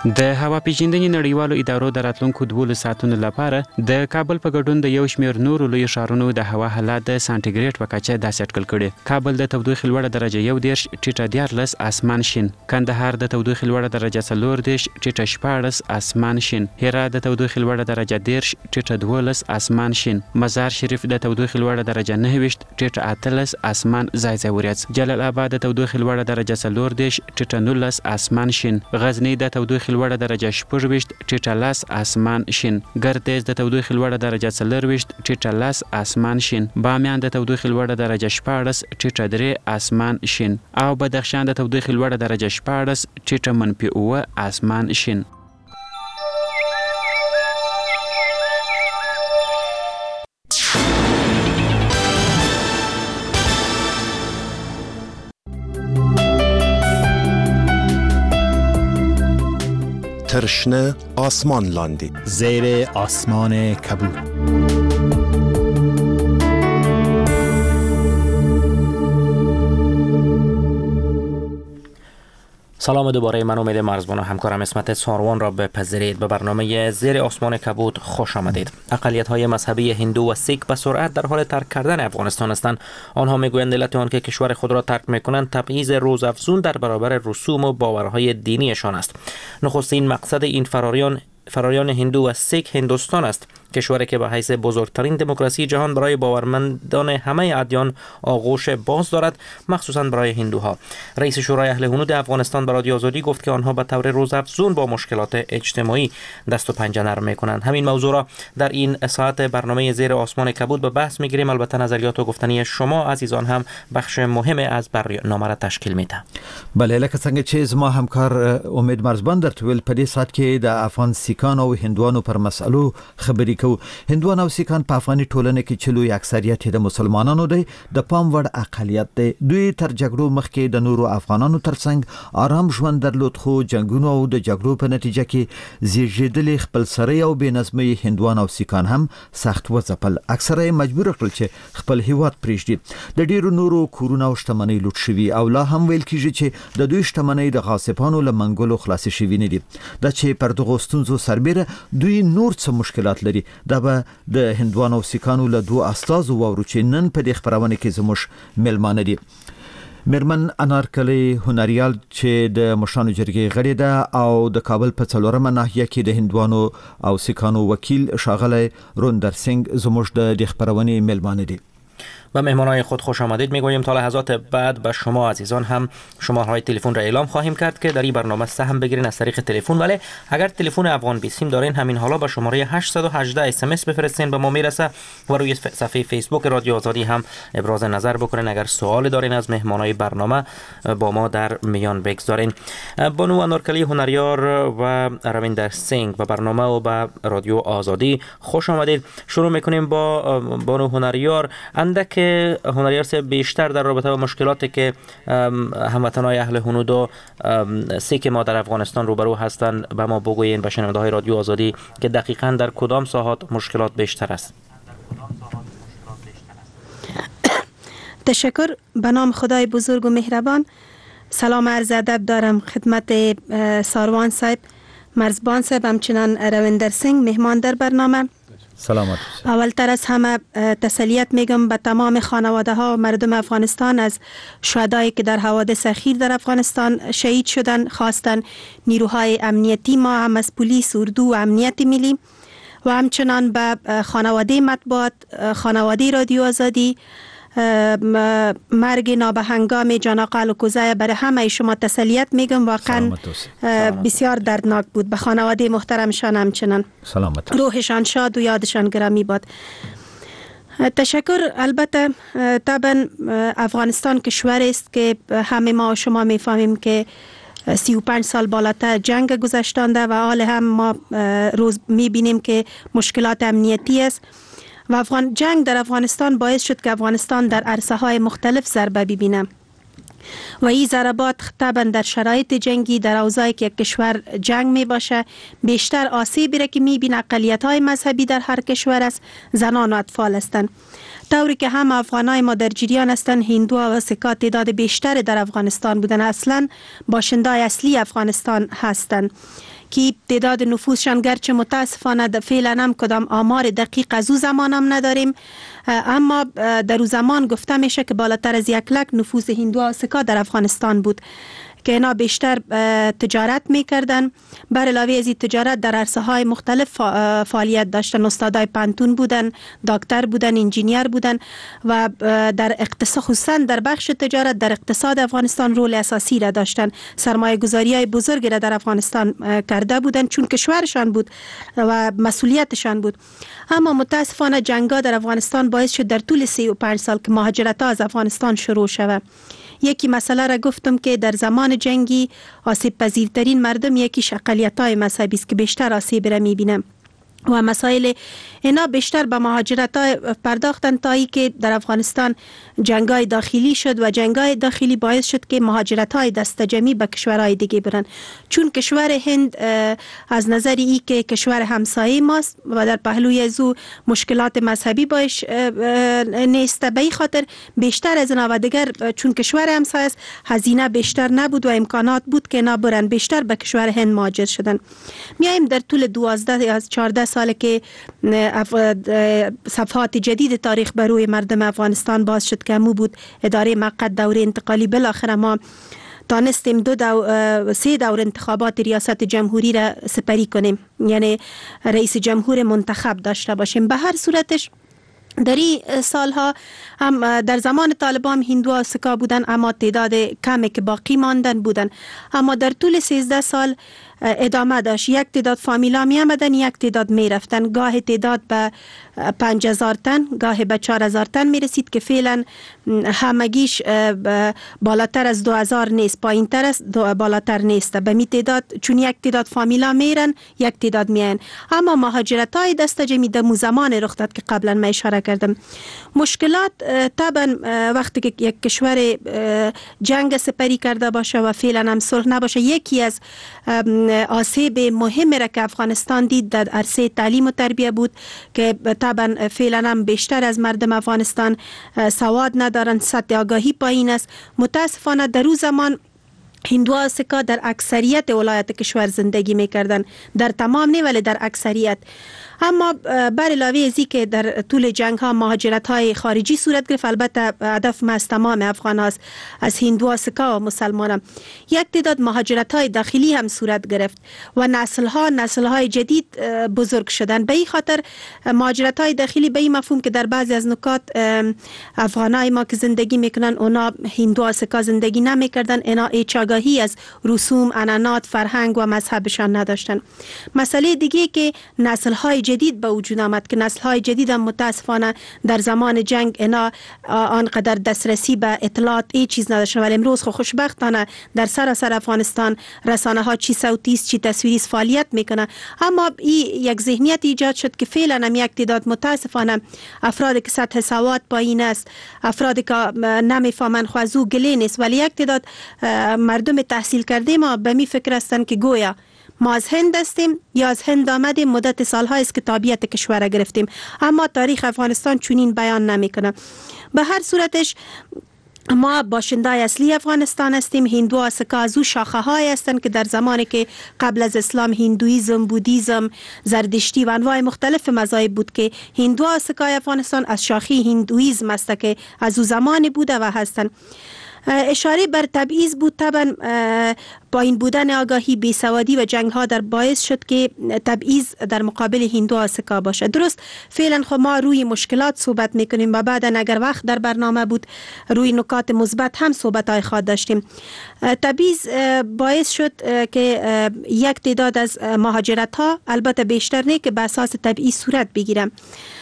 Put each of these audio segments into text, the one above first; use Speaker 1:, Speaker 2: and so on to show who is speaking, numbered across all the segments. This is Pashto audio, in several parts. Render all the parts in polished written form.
Speaker 1: د هوا پیژندنې نړیوالو ادارو د راتلونکو 12 ساعتونو لپاره د کابل په ګډون د یو شمېر نورو لوی ښارونو د هوا حالات د سانتیګریډ په کچه داسې اټکل کړي. کابل د تودوخې لوړه درجه 1 ټیټه 14 اسمان شین، کندهار د تودوخې لوړه درجه 14 ټیټه 16 اسمان شین، هرات د تودوخې لوړه درجه 10 ټیټه 12 اسمان شین، مزار شریف د تودوخې لوړه درجه 9 ټیټه 18 اسمان ځای ځای وریځ، جلال آباد د تودوخې لوړه درجه 14 ټیټه 19 اسمان شین، غزنی د تودوخې لوړه درجه 14 ټیټه 10 اسمان شین، ګردیز د تودوخې لوړه درجه 14 ټیټه 10 اسمان شین، بامیان د تودوخې لوړه درجه 14 ټیټه 3 اسمان شین او بدخشان د تودوخې لوړه درجه 14 ټیټه -9 اسمان شین.
Speaker 2: ترشنه آسمان لاندی
Speaker 3: زیر آسمان کبود.
Speaker 4: سلام دوباره، من امید مرزبان و همکارم اسمت ساروان را بپذیرید. به برنامه زیر آسمان کبود خوش آمدید. اقلیت‌های مذهبی هندو و سیک به سرعت در حال ترک کردن افغانستان هستند. آنها میگویند علت آن که کشور خود را ترک میکنند تبعیض روزافزون در برابر رسوم و باورهای دینیشان است. نخستین مقصد این فراریان هندو و سیک هندوستان است، کشوری که به حیث بزرگترین دموکراسی جهان برای باورمندان همه ادیان آغوش باز دارد، مخصوصا برای هندوها. رئیس شورای اهل هنود افغانستان به رادیو آزادی گفت که آنها به طور روزافزون با مشکلات اجتماعی دست و پنجه نرم میکنند. همین موضوع را در این ساعت برنامه زیر آسمان کبود به بحث میگیریم. البته نظریات و گفتنی شما عزیزان هم بخش مهم از برنامه را تشکیل میده.
Speaker 3: بله، لکه څنګه چې ما همکار امید مرزبان در طول په دې ساعت کې د افغان سیکان او هندوانو پر مسئلو خبرې کوو. هندوان او سیکان په افغاني ټولنه کې چې لوی اکثریت د مسلمانانو دی، د پام وړ اقلیت دی. دوی تر جګړو مخکې د نورو افغانانو ترڅنګ آرام ژوند درلود، خو جنگونو او د جګړو په نتیجه کې زیږیدلي خپلسري او بې نظمي هندوان او سیکان هم سخت وځپل. اکثره یې مجبور کړل چې خپل هیواد پرېږدي. د ډیرو نورو کورونه او شتمنۍ لوټ شوي او لا هم ویل کېږي چې د دوی شتمنۍ د غاصبانو له منګولو خلاصې شوي نه دي. دا چې پر دغو ستونزو سربیره دوی نور څه مشکلات لري، دا به د هندوانو او سیکانو له دوه استازو واورو چې نن په دې خبرونه کې زموږ ملمانه دي. میرمن انارکلی هنریال چې د مشرانو جرګې غړې ده او د کابل په 4مه ناحیه کې د هندوانو او سیکانو وکیل ښاغلی روندر سینګ زموږ د خبرونې ملمانه دي.
Speaker 4: و مهمانای خود خوش آمدید میگوییم. تا لحظات بعد به شما عزیزان هم شماره‌های تلفن را اعلام خواهیم کرد که در این برنامه سهم بگیرین از طریق تلفن. ولی اگر تلفن افغان 20 سیم دارین، همین حالا به شماره 818 اس ام اس بفرستین، به ما میرسه. و روی صفحه فیسبوک رادیو آزادی هم ابراز نظر بکنین. اگر سوال دارین از مهمانای برنامه با ما در میان بگذارین. بانو انارکلی هنریار و رویندر سینگ به برنامه و به رادیو آزادی خوش آمدید. شروع میکنیم با بانو هنریار. اندک هنریار سے بیشتر در رابطه با مشکلاتی که هموطنان اهل هنود و سیک ما در افغانستان روبرو هستند به ما بگویین، به شنونده های رادیو آزادی، که دقیقاً در کدام ساحات مشکلات بیشتر است.
Speaker 5: تشکر. به نام خدای بزرگ و مهربان. سلام عرض ادب دارم خدمت ساروان صاحب، مرزبان صاحب، همچنان رویندر سینگ مهمان در برنامه.
Speaker 3: سلامت.
Speaker 5: اولتر از همه تسلیت میگم به تمام خانواده ها و مردم افغانستان از شهدایی که در حوادث اخیر در افغانستان شهید شدن. خواستن نیروهای امنیتی ما هم از پلیس، اردو و امنیت ملی و همچنان به خانواده مطبوعات، خانواده رادیو آزادی، مرگ نابهنگام جان آقا الکوزای برای همه شما تسلیت میگم. واقعا بسیار دردناک بود. به خانواده محترمشان همچنان
Speaker 3: سلامت،
Speaker 5: روحشان شاد و یادشان گرامی باد. تشکر. البته طبعا افغانستان کشور است که همه ما و شما میفهمیم که 35 سال بالاتر جنگ گذشتانده و حال هم ما روز میبینیم که مشکلات امنیتی است و جنگ در افغانستان باعث شد که افغانستان در عرصه های مختلف ضربه ببینه و این ضربات طبعا در شرایط جنگی، در اوضاعی که کشور جنگ می باشه، بیشتر آسیبی را که می بین اقلیت های مذهبی در هر کشور است، زنان و اطفال هستند. طوری که هم افغانای ما در جریان هستند، هندو و سیکا تعداد بیشتر در افغانستان بودن، اصلا باشندای اصلی افغانستان هستند کی تعداد نفوسشان گرچه متاسفانه فعلا هم کدام آمار دقیق از او زمان هم نداریم، اما در او زمان گفته میشه که بالاتر از 1 لک نفوس هندو و سکا در افغانستان بود که اینا بیشتر تجارت میکردن. بر علاوه از این تجارت در عرصه های مختلف فعالیت داشتن. استادای پانتون بودن، دکتر بودن، انجینیر بودن و در اقتصاد، خصوصا در بخش تجارت در اقتصاد افغانستان رول اساسی را داشتن. سرمایه گذاری های بزرگی را در افغانستان کرده بودن چون کشورشان بود و مسئولیتشان بود. اما متاسفانه جنگا در افغانستان باعث شد در طول 35 سال که مهاجرت ها از افغانستان شروع شود. یکی مسئله را گفتم که در زمان جنگی آسیب پذیرترین مردم یکیش اقلیت‌های مذهبی است که بیشتر آسیب را می‌بینم و مسائل اینا بیشتر به مهاجرت های پرداختن تا ای که در افغانستان جنگای داخلی شد و جنگای داخلی باعث شد که مهاجرت های دست جمعی به کشورهای دیگه برن. چون کشور هند از نظر ای که کشور همسایه ماست و در پهلوی از او مشکلات مذهبی باش نیست، به این خاطر بیشتر از اینا و دیگر چون کشور همسایه است هزینه بیشتر نبود و امکانات بود که اینا برن، بیشتر به کشور هند مهاجر شدن. میایم در طول 12 یا 14 سال که صفحات جدید تاریخ بر روی مردم افغانستان باز شد که همو بود اداره موقت دوره انتقالی. بالاخره ما تانستیم 3 دور انتخابات ریاست جمهوری را سپری کنیم، یعنی رئیس جمهور منتخب داشته باشیم. به هر صورتش در این سالها هم در زمان طالبان هندوها سکا بودن اما تعداد کمی که باقی ماندن بودن، اما در طول 13 سال ادامه داشت. یک تعداد فامیلا می آمدن، یک تعداد می رفتن، گاه تعداد به 5000 تن، گاه به 4000 تن می رسید که فعلا همگیش بالاتر از 2000 نیست، پایین تر است، بالاتر نیست. به می تعداد چون یک تعداد فامیلا میرن، یک تعداد میان. اما مهاجرت های دست جمعی دمو زمان رخ داد که قبلا من اشاره کردم. مشکلات طبعا وقتی که یک کشور جنگ سپری کرده باشه و فعلا هم صلح نباشه، یکی از آسیب مهم را که افغانستان دید در عرصه تعلیم و تربیه بود که طبعا فعلا هم بیشتر از مردم افغانستان سواد ندارن، سطح آگاهی پایین است. متاسفانه در اون زمان هندوها سکا در اکثریت ولایت کشور زندگی میکردن، در تمام نه ولی در اکثریت. اما بر علاوه ازی که در طول جنگ ها مهاجرت های خارجی صورت گرفت، البته هدف ما از تمام افغان هاست، از هندوها سکا و مسلمان، یک تعداد مهاجرت های داخلی هم صورت گرفت و نسل های جدید بزرگ شدن. به این خاطر مهاجرت های داخلی به این مفهوم که در بعضی از نکات افغان های ما که زندگی میکنن اونا هندوها سکا زندگی نمیکردن، اینا هیچ آگاهی از رسوم، عنعنات، فرهنگ و مذهبشان نداشتن. مسئله دیگه که نسل های جدید به وجود آمد که نسل های جدید هم متاسفانه در زمان جنگ اینا آنقدر دسترسی به اطلاعات ای چیز نداشتن، ولی امروز خوشبختانه در سراسر افغانستان رسانه ها چی صوتی است چی تصویری است فعالیت میکنه. اما این یک ذهنیت ایجاد شد که فعلا هم یک تعداد متاسفانه افرادی که سطح سواد پایین است، افرادی که نمیفهمن خوازو گله نیست، ولی یک تعداد مردم تحصیل کرده ما به می فکر هستند که گویا ما از هند هستیم یا از هند آمدیم، مدت سال‌های است که تابعیت کشور را گرفتیم، اما تاریخ افغانستان چنین بیان نمیکنه. به هر صورتش ما باشندای اصلی افغانستان هستیم. هندوها سکا از او شاخه های هستند که در زمانی که قبل از اسلام هندویزم، بودیزم، زردشتی و انواع مختلف مذاهب بود که هندوها سکای افغانستان از شاخه هندویزم است که از او زمانی بوده و هستند. اشاره بر تبعیض بود. طبعا پایین بودن آگاهی، بیسوادی و جنگ ها در باعث شد که تبعیض در مقابل هندوها سکا باشه. درست فعلا خب ما روی مشکلات صحبت میکنیم و بعدا اگر وقت در برنامه بود روی نکات مثبت هم صحبت های خواهد داشتیم. تبعیض باعث شد که یک تعداد از مهاجرت ها، البته بیشتر نه، که به اساس تبعیض صورت بگیرم.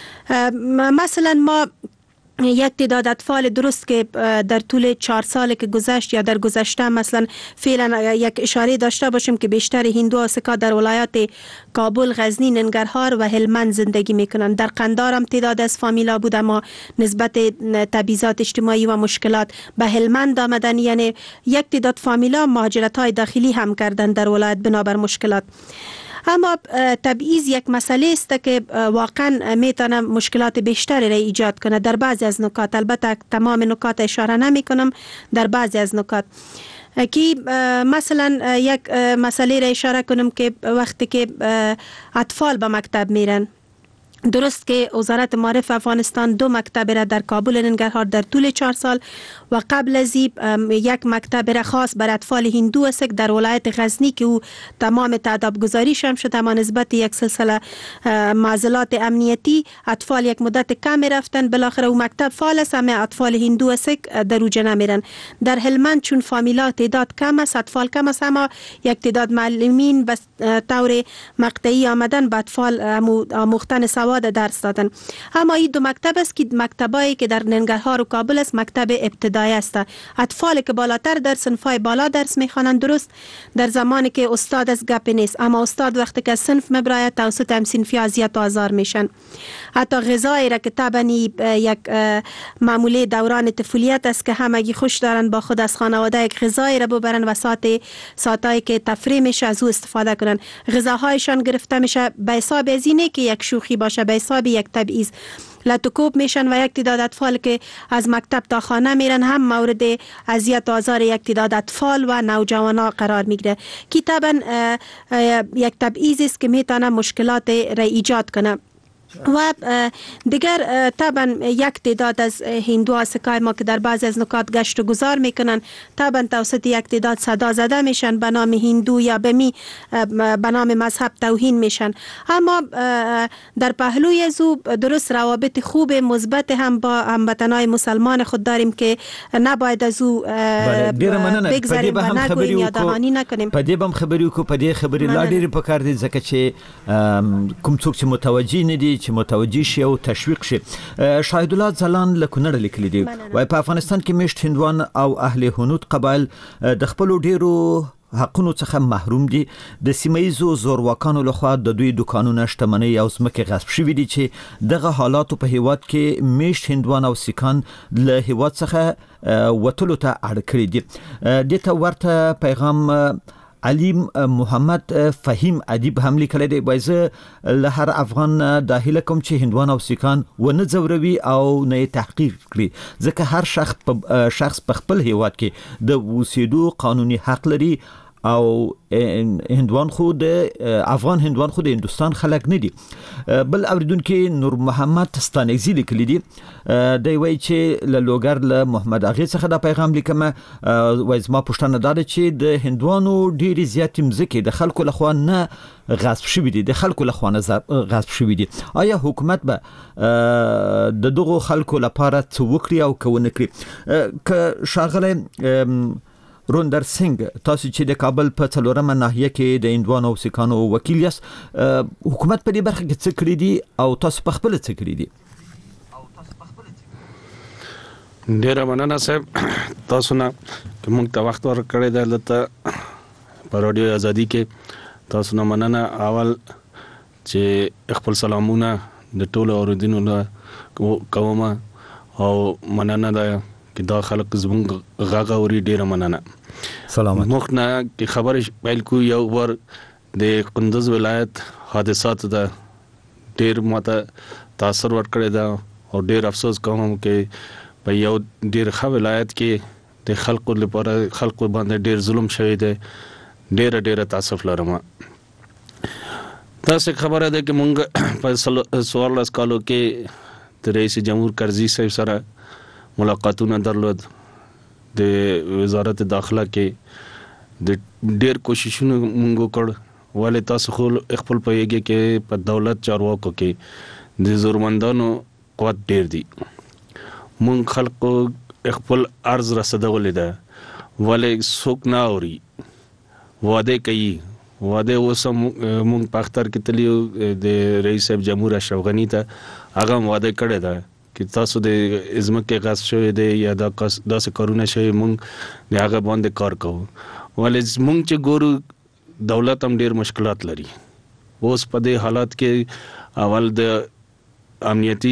Speaker 5: مثلا ما یک تعداد اطفال درست که در طول 4 سال که گذشت یا در گذشته مثلا فعلا یک اشاره داشته باشیم که بیشتر هندوها سکا در ولایات کابل، غزنی، ننگرهار و هلمند زندگی میکنن. در قندار هم تعداد از فامیلا بود اما نسبت تبعیضات اجتماعی و مشکلات به هلمند آمدن، یعنی یک تعداد فامیلا مهاجرت های داخلی هم کردن در ولایت بنابر مشکلات. اما تبعیض یک مسئله است که واقعا میتونه مشکلات بیشتری را ایجاد کنه در بعضی از نکات. البته تمام نکات اشاره نمی کنم، در بعضی از نکات کی مثلا یک مسئله را اشاره کنم که وقتی که اطفال به مکتب میرن، درست که وزارت معارف افغانستان 2 مکتب را در کابل ننگرهار در طول 4 سال و قبل از یک مکتب را خاص بر اطفال هندو است در ولایت غزنی که او تمام تعداد گذاریش هم شد، اما نسبت یک سلسله معضلات امنیتی اطفال یک مدت کم رفتن، بالاخره او مکتب فعال است، اما اطفال هندو است در اوجه نمیرن. در هلمند چون فامیلا تعداد کم است، اطفال کم است، اما یک تعداد معلمین به طور مقطعی آمدن به اطفال آموختن سواد درس دادن. اما این 2 مکتب است که مکتبایی که در ننگرهار و کابل است مکتب ابتدایی است. اطفال که بالاتر در صنفای بالا درس میخوانند، درست در زمانی که استاد از گپ نیست، اما استاد وقتی که صنف میبراید توسط هم صنفی اذیت و آزار میشن. حتی غذایی را که طبعا یک معموله دوران طفولیت است که همگی خوش دارن با خود از خانواده یک غذایی را ببرن و ساعتایی که تفریح میشه از او استفاده کنن. غذاهایشان گرفته میشه به حساب از اینه که یک شوخی باشه، به حساب یک تبعیض لطوکوب میشن و یک تعداد اطفال که از مکتب تا خانه میرن هم مورد اذیت و آزار یک تعداد اطفال و نوجوانا قرار میگیره که طبعا یک تبعیض است که میتونه مشکلات را ایجاد کنه. و دیگر طبعا یک تعداد از هندوها سکای ما که در بعض از نکات گشت و گذار میکنن، طبعا توسط یک تعداد صدا زده میشن به نام هندو یا به نام مذهب توهین میشن. اما در پهلوی از او درست روابط خوب مثبت هم با هموطنای مسلمان خود داریم که نباید از او بگذاریم و نگوییم یا دهانی نکنیم.
Speaker 3: په دې بم خبرې کو، په دې خبرې لا ډېرې پکار دي ځکه چې کوم څوک چې متوجي نه دي چې متوجي شي او تشویق شي. شاهد الله ځلان له کونړ لیکلي دي وای په افغانستان کې میشت هندوان او اهل هنود قبایل د خپل ډیرو حقونو څخه محروم دي. د سیمایزو زورواکانو لخوا د دوی دکانونه، شتمنۍ او ځمکې غصب شوي دي چې دغه حالاتو په هیواد کې میشت هندوان او سیکان له هیواد څخه وتلو ته اړ کړي دي. د ته ورته پیغام علیم محمد فهیم ادیب هم لیکلی دی، وایي له هر افغان د هیله کوم چې هندوان او سیکان ونه ځوروي او نه تحقیق کړي، ځکه هر شخص په خپل هیواد کې د اوسېدو قانوني حق لري او هندوان خو د افغان هندوان خو د هندوستان خلک نه دي. بل اوریدونکو نور محمد ستانګزی لیکلی دی، دی وایي چې له لوګر له محمد اغه څخه د پیغام لیکم، وایي ما پښتنه داده چې د هندوانو ډېری زیات مزکه د خلکو لخوا نه غصب شوی دي، د خلکو لخوا نه غصب شوی دي. آیا حکومت به د دغه خلکو لپاره څه وکړي او کوونه کړي؟ که شاغله روندر سنگ تاسو چې د کابل په څلورمه ناحیه کې د هندوانو او سیکانو وکیل یاست، حکومت په دې برخه کې څه کړی دي او تاسو په خپل څه کړی دي؟
Speaker 6: ډیره مننه صاحب، تاسو نه کوم ته وخت ورکړی دی دلته په رادیو ازادي کې. تاسو نه مننه اول چې خپل سلامونه د ټولو اوریدونکو کومه او مننه ده چې دا خلک زموږ غاغه اوري. ډیره مننه.
Speaker 3: سلامت.
Speaker 6: مخنه کې خبر پیل کو یو ور د کندوز ولایت حادثات ده ډیر ماته تاثر ورکړی دا او ډیر افسوس کوم چې په یو ډیر ښه ولایت کې د خلکو لپاره خلکو باندې ډیر ظلم شوی دی. ډیر تاسف لرم. تاسو خبره ده چې مونږ په 14 کالو کې د رئیس جمهور کرزي صاحب سره ملاقاتونه درلود. د وزارت داخله کې د ډیر کوششونه مونږ وکړ، ولې تاسو خپل پوهیږئ کې په دولت چارواکو کې د زورمندانو قوت ډیر دی. مونږ خلکو خپل عرض رسیدولې ده، ولې څوک نه اوري، وعده کوي. وعده اوس مونږ په اختر کې تلیو د رئیس جمهور اشرف غنی ته هغه وعده کړی ده چې تاسو د ازمکه غاصب شوی دی یا داسې کارونه شوی، مونږ د هغه باندې کار کوو. ولې مونږ چې ګورو دولت هم ډیر مشکلات لري. اوس په دې حالات کې اول د امنیتي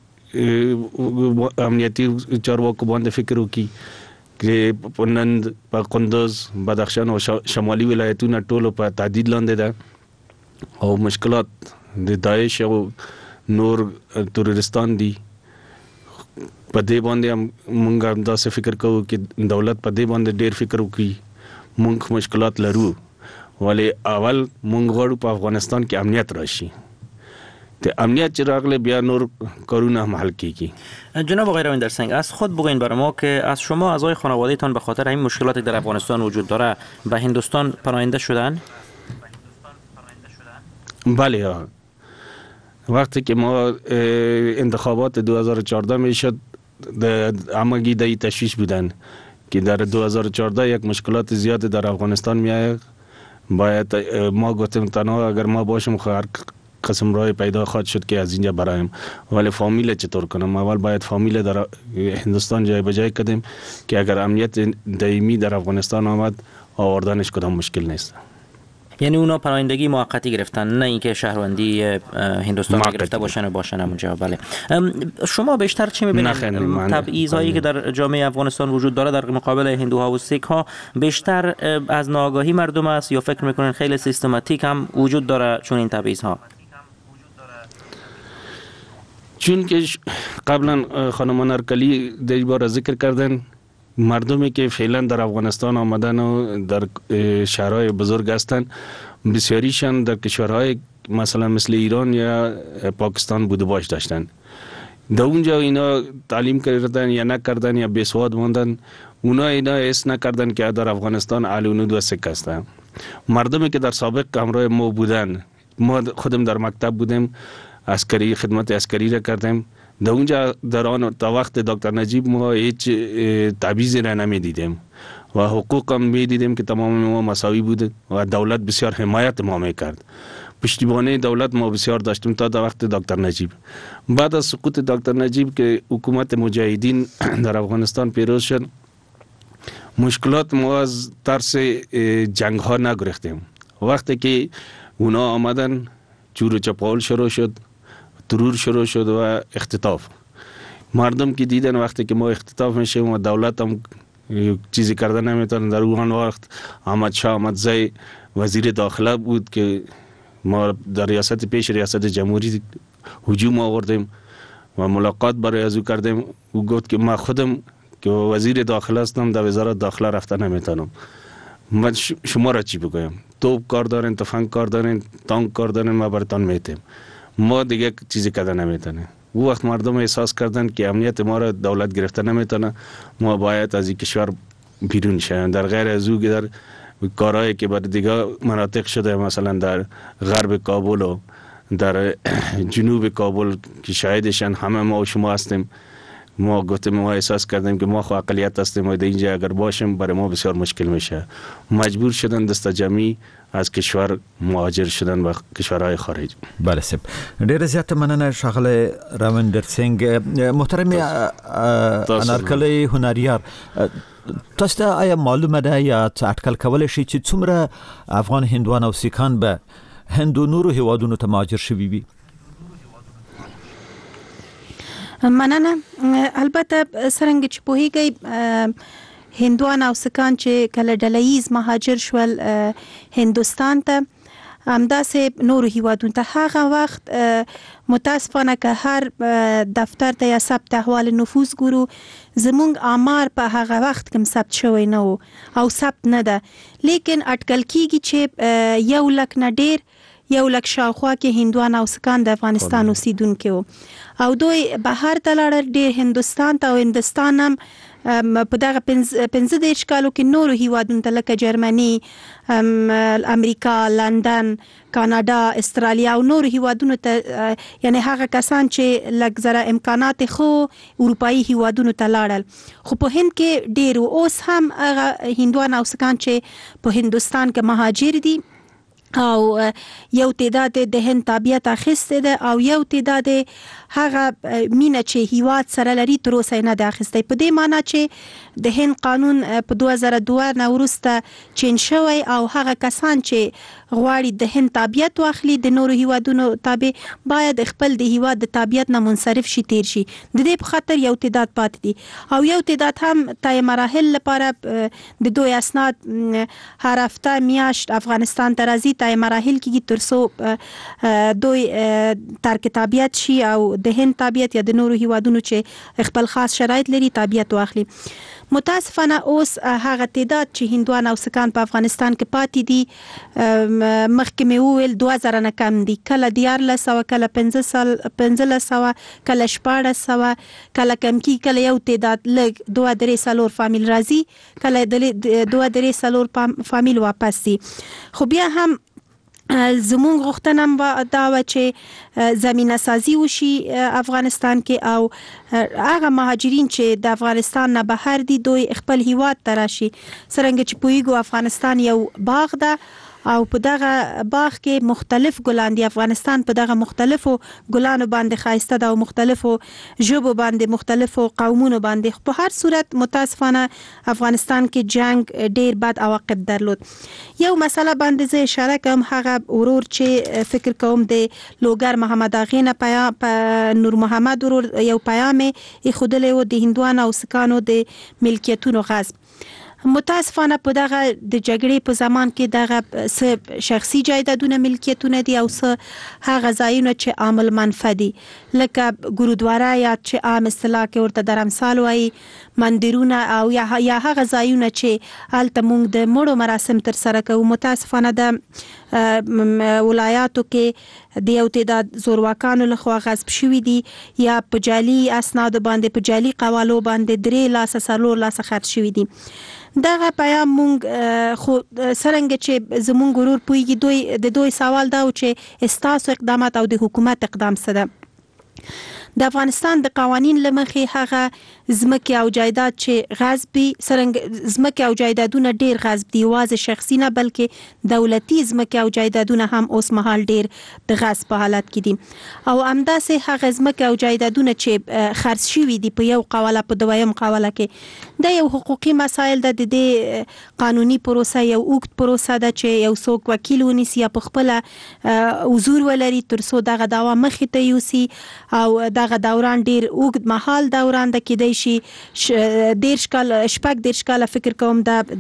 Speaker 6: چارواکو باندې فکر وکړي چې پنند په کندوز، بدخشان او شمالي ولایتونو ټولو په تعدید لاندې ده او مشکلات د داعش او نور تروریستان دي. په دې باندې موږ هم داسې فکر کوو چې دولت په دې باندې ډیر فکر وکړي مونږ مشکلات لرو ولی اول مونږ غواړو په افغانستان کې امنیت راشي. ته امنیت چې راغله بیا نور کارونه هم حل کیږي.
Speaker 4: جناب آقای رویندر سنگ، از خود بگوین برای ما که از شما اعضای خانواده‌تان به خاطر این مشکلاتی در افغانستان وجود داره به هندوستان پناهنده شدن؟
Speaker 6: بله، وقتی که ما انتخابات 2014 میشد همگی دایی تشویش بودن که در 2014 یک مشکلات زیاد در افغانستان میآید، باید ما گفتیم تنها اگر ما باشیم هر قسم راه پیدا خواهد شد که از اینجا برایم، ولی فامیل چطور کنم؟ اول باید فامیل در هندوستان جای بجای کردیم که اگر امنیت دائمی در افغانستان آمد آوردنش کدام مشکل نیست.
Speaker 4: یعنی اونا پناهندگی موقتی گرفتن، نه اینکه شهروندی هندوستان گرفته باشن و باشن همونجا. بله. شما بیشتر چی می‌بینید تبعیضایی که در جامعه افغانستان وجود داره در مقابل هندوها و سیک ها بیشتر از ناآگاهی مردم است یا فکر میکنین خیلی سیستماتیک هم وجود داره چون این تبعیض ها؟
Speaker 6: چون که قبلا خانم انارکلی در بار ذکر کردن، مردمی که فعلا در افغانستان آمدن و در شهرهای بزرگ هستند بسیاریشان در کشورهای مثلا مثل ایران یا پاکستان بود و باش داشتن. در اونجا اینا تعلیم کردن یا نکردن یا بیسواد ماندن، اونا اینا حس نکردن که در افغانستان اهل هنود و سیک هستند. مردمی که در سابق همراه ما بودن، ما خودم در مکتب بودیم، عسکری خدمت عسکری را کردیم، در اونجا در آن تا وقت دکتر نجیب ما هیچ تبعیضی را نمیدیدیم و حقوق هم میدیدیم که تمام ما مساوی بود و دولت بسیار حمایت ما میکرد. پشتیبانی دولت ما بسیار داشتیم تا وقت دکتر نجیب. بعد از سقوط دکتر نجیب که حکومت مجاهدین در افغانستان پیروز شد، مشکلات ما از ترس جنگ ها نگرفتیم. وقتی که اونا آمدن چور و چپاول شروع شد، ترور شروع شد و اختطاف. مردم که دیدن وقتی که ما اختطاف میشیم و دولت هم چیزی کرده نمیتونه، در اون وقت احمد شاه احمدزی وزیر داخله بود که ما در ریاست پیش ریاست جمهوری هجوم آوردیم و ملاقات برای از او کردیم. او گفت که ما خودم که وزیر داخله هستم در وزارت داخله رفته نمیتونم. من شما را چی بگویم؟ توپ کار دارین، تفنگ کار دارین، تانک کار دارین، ما برتان میتیم. ما دیگه چیزی کرده نمیتونه. او وقت مردم احساس کردن که امنیت ما را دولت گرفته نمیتونه، ما باید از این کشور بیرون شیم. در غیر از او در کارهایی که بر دیگه مناطق شده، مثلا در غرب کابل و در جنوب کابل که شاهدشن همه ما و شما هستیم، ما گفتیم ما احساس کردیم که ما خو اقلیت هستیم و در اینجا اگر باشیم برای ما بسیار مشکل میشه. مجبور شدن دست جمعی از کشور مهاجر شدن به کشورهای خارج.
Speaker 3: بله سب ډیر زیات مننه ښاغلی رویندر سنگ. محترم انارکلی هنریار، تاسو ته آیا معلومه ده یا اټکل کولی شئ چې څومره افغان هندوان او سیکان به هند و نورو هیوادونو ته مهاجر شوي وي؟
Speaker 5: مننه. البته څرنګه چې پوهیږئ هندوان او سیکان چې کله ډله‌ییز مهاجر شول هندوستان ته، همداسې نورو هیوادونو ته، هغه وخت متاسفانه که هر دفتر ته یا ثبت احوال نفوذ ګورو، زمونږ آمار په هغه وخت کې ثبت شوی نه و او ثبت نه ده، لیکن اټکل کیږي چې 1 لک نه ډیر 1 لک شاوخوا کې هندوان او سیکان د افغانستان اوسیدونکي وو او دوی بهر ته لاړل، ډیر هندوستان ته، او هندوستان هم په دغه 15 کالو کې نورو هیوادونو ته لکه جرمني، امریکا، لندن، کاناډا، استرالیا او نورو هیوادونو ته، یعنی هغه کسان چې لږ زره امکانات خو اروپایي هیوادونو ته لاړل. خو په هند کې ډیر اوس هم هغه هندوان او سیکان چې په هندوستان کې مهاجر دي او یو تعداد د هند تابعیت اخیسته ده او یو تعداد هغه مینه چې هیواد سره لري تر اوسه نه ده اخیسته. په دې معنی چې د هند قانون په 2002 نه وروسته چینج شوی او هغه کسان چې غواړي د هند تابعیت واخلي د نورو هیوادونو تابع باید خپل د هیواد د تابعیت نه منصرف شي، تیر شي. د دې په خاطر یو تعداد پات دي او یو تعداد هم تای مراحل لپاره د دوی اسناد هر هفته میاشت افغانستان ته راځي، تای مراحل کې ترڅو دوی ترک تابعیت شي او د هند تابعیت یا د نورو هیوادونو چې خپل خاص شرایط لري تابعیت واخلي. متاسفانه اوس هغه تعداد چې هندوان او سکان په افغانستان کې پاتې دي مخکې مې وویل 2000 نه کم دي، کله 1400 کله 1500 کله 1400 کله کم کی کله یو تعداد لګ 2-3 فامیل راځي، کله 2-3 فامیل واپس دي. خو بیا هم زمونږ غوښتنه دا و چې زمینه سازي وشي افغانستان کې، او هغه مهاجرین چې د افغانستان نه بهر دي دوی خپل هیواد ته راشي. څرنګه چې پوهیږو افغانستان یو باغ ده او په دغه باغ کې مختلف ګلان دي. افغانستان په دغه مختلفو ګلانو باندې خایسته ده او مختلفو ژبو باندې مختلفو قومونو باندې. په هر صورت متاسفانه افغانستان کې جنگ ډیر بد عواقب درلود. یو مسله باندې زه اشاره کوم، هغه ورور چې فکر کوم د لوګر محمد اغه نه نور محمد ورور یو پیغام یې خودلې و د هندوانو او سکانو د ملکیتونو غصب. متاسفانه په دغه د جګړې په زمان کې دغه شخصي جایدادونه ملکیتونه دي او هغه ځایونه چې عامل منفعه دي، لکه ګورودواره یا چې عام اصطلاح کې ورته درمسال وایي، مندرونه او یا هغه ځایونه چې هلته موږ د مړو مراسم تر سره کوو. متاسفانه د ولایاتو کې د یو تعداد زورواکانو لخوا غصب شوي دي یا په جعلي اسنادو باندې په جعلي قوالو باندې 3 لاسه خرڅ شوي دي. دغه پیام مونږ خو څرنګه چې زمونږ ګرور پویږي د دوی سوال دا و چې استاسو اقدامات او د حکومت اقدام څه ده. د افغانستان د قوانین لمخې هغه زمکه او جایداد چې غصبي څرنګه زمکه او جایدادونه ډیر غصب دي، واځ شخصي نه بلکې دولتي زمکه او جایدادونه هم اوس مهال ډیر د غصب په حالت کې دي. او همداسې هغه زمکه او جایدادونه چې خرڅ شوي دي په یو قواله په دویم قواله کې د یو حقوقي مسایل د دې قانوني پروسه یو اوږد پروسه ده چې یو څوک وکیل ونیسي یا په خپل حضور ولري ترڅو دغه دعوا مخې ته یوسي او دغه دوران ډیر اوږد مهال دوران د کېدای شي 10 کال فکر کوم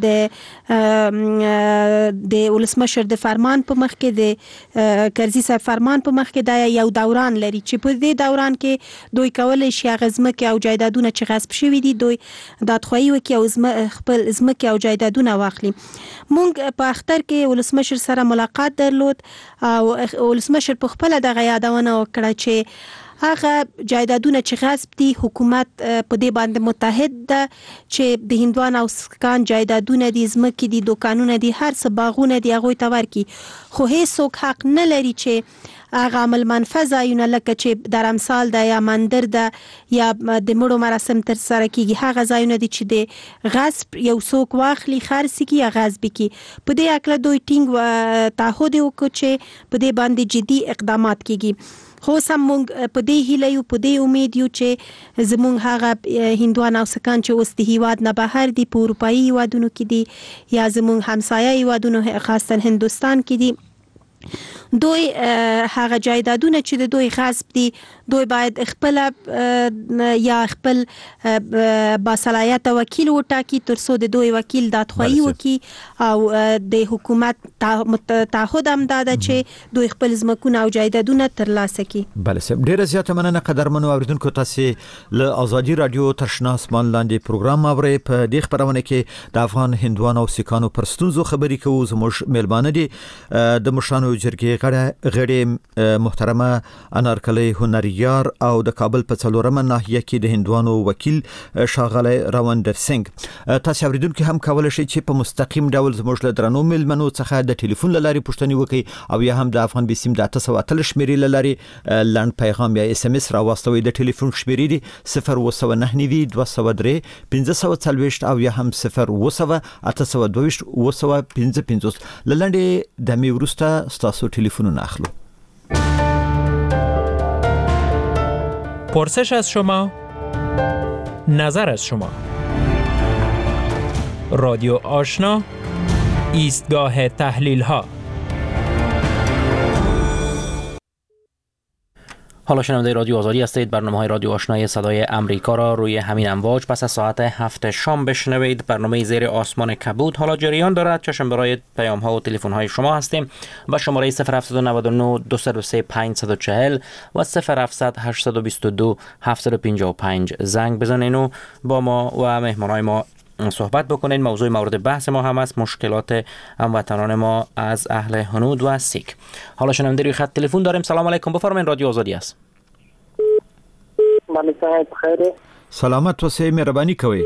Speaker 5: د ولسمشر د فرمان په مخ کې د کرزي صاحب فرمان په مخ کې دا یو دوران لري چې په دې دوران کې دوی کولای شي غزمکه او جایدادونه چې غصب شوي دي دوی دادخواهی وکړي او خپل زمکه او جایدادونه واخلي. مونږ په اختر کې ولسمشر سره ملاقات درلود او ولسمشر په خپل دغه یادونه وکړه چې هغه جایدادونه چې غصب دي حکومت په دې باندې متحد ده چې د هندوان او سکان جایدادونه دي، زمکې دي، دوکانونه دي، هر څه باغونه دي هغوی ته ورکړي. خو هیڅوک حق نه لري چې هغه عمل منفعه ځایونه لکه چې درمسال ده یا مندر ده یا د مړو مراسم تر سره کیږي هغه ځایونه دي چې د غصب یو څوک واخلي خرڅ کړي یا غصب کړي. په دې اکله دوی ټینګ تعهد وکړ چې په دې باندې جدي اقدامات کیږي. خو سم مونږ په دې هیله یو په دې امید یو چې زمونږ هغه هندوان او سکان چې اوس د هیواد نه بهر دي په اروپایي هیوادونو کې دي یا زمونږ همسایه هیوادونو خاصتا هندوستان کې دي، دوی هغه جایدادونه چې د دوی غصب دي دوی باید خپل یا خپل باصلاحیت وکیل وټاکي ترڅو د دوی وکیل دادخواهی وکړي او د حکومت تعهد هم دا ده چې دوی خپل زمکونه او جایدادونه ترلاسه کړي.
Speaker 3: بله سم ډیره زیاته مننه قدرمنو اوریدونکو، تاسو له ازادي رادیو ترشنا اسمان لاندې پروګرام اورئ. په دې خبرونه کې د افغان هندوانو او سکانو پر ستونزو خبرې کوو. زموږ میلمانه دي د مشرانو جرګې غړي محترمه انارکلی هنریار او د کابل په څلورمه ناحیه کې د هندوانو وکیل ښاغلی روندر سنگ. تاسو اوریدونکو هم کولای شئ چې په مستقیم ډول زموږ له درنو میلمنو څخه د ټلیفون لاري پوښتنې وکړئ او یا هم د افغان بي سیم د 883 شمیرې لاري لاند پیغام یا اس ام اس راوستوي. د ټلیفون شمیرې دي 029 203 1540 او یا هم 02822 255. لاندې د میورستا ستاسو تلفنونه اخلو.
Speaker 7: پرسش از شما، نظر از شما. رادیو آشنا، ایستگاه تحلیل ها.
Speaker 4: حالا شنونده رادیو آزادی هستید. برنامه‌های رادیو آشنای صدای امریکا را روی همین امواج پس از ساعت 7 شام بشنوید. برنامه زیر آسمان کبود حالا جریان دارد. چشم برای پیام‌ها و تلفن‌های شما هستیم و شماره 0799 203 540 و 0700 822 755 زنگ بزنین و با ما و مهمانای ما صحبت بکنید. موضوع مورد بحث ما هم است مشکلات هموطنان ما از اهل هنود و سیک. حالا شنونده روی خط تلفن داریم. سلام علیکم، بفرمایید، رادیو آزادی است.
Speaker 8: مالک صاحب خیر.
Speaker 3: سلامت اوسئ، مهرباني کوئ.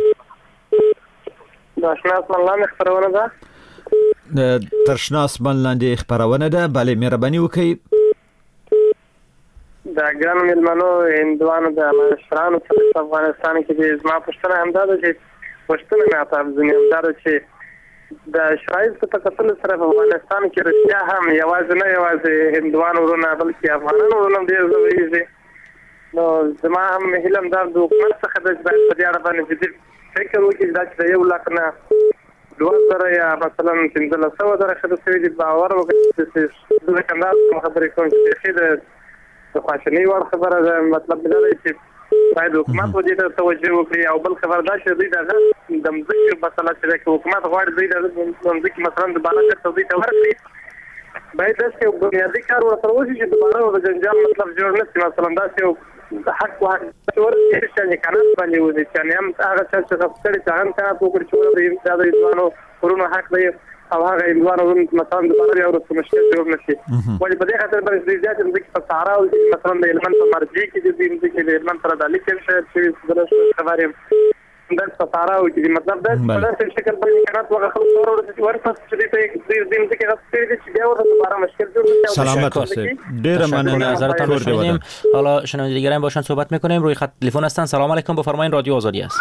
Speaker 8: د شناس ملان خبرونه ده
Speaker 3: ترشناس ملان دی خبرونه ده. بله مهرباني وکئ.
Speaker 8: دا ګران ملمنو هندوانو د مشرانو په افغانستان کې د زما پښتنه همدا ده چې پښتنه نه تاسو زموږ دا چې د شرایط په تکتل سره په افغانستان کې رښتیا هم یوازې نه یوازې هندوانو ورونه بلکې افغانانو ورونه ډېر زویږي. نو زما هم هیلم دا د حکومت څخه د باید په دې اړه باندې جدي فکر وکړي دا چې یو لک نه 2000 یا مثلا 1500 درې خدای سوي دي باور وکړي چې د کندهار خبرې کوم چې د خواشنۍ ور خبره ده. مطلب دا دی چې باید حکومت ودې ته توجه وکړي او بل خبر دا چې دوی د مځکې مسله چې حکومت غواړي دوی د مځکې مثلا د بالا ته دوی ته ورکړي باید داسې بنیادي کار ورسره وشي چې دوباره د جنجال مطلب جوړ نه شي. مثلا داسې حق او حق ورته چې قانون باندې ودی چې هم هغه چې غوښتل چې هم تاسو وګورئ چې د ایوانو ورونو حق دی او هغه ایوانو مثلا د باندې او د مشکل جوړ نشي. ولې په دې خاطر باندې زیات د صحرا او مثلا د ایلمن په مرجع کې د دې کې ایلمن سره د لیکل چې د خبرې د صحرا او چې مطلب دا په داسې شکل باندې کارات وغه خلک ورته چې دې دې کې راځي چې بیا ورته دوباره مشکل جوړ نشي.
Speaker 3: سلامت اوسئ. ډیر مننه
Speaker 4: نظرتان رو شنیدیم. حالا شنونده دیگه هم باشن صحبت میکنیم. روی خط تلفن هستن. سلام علیکم، بفرمایید، رادیو آزادی است.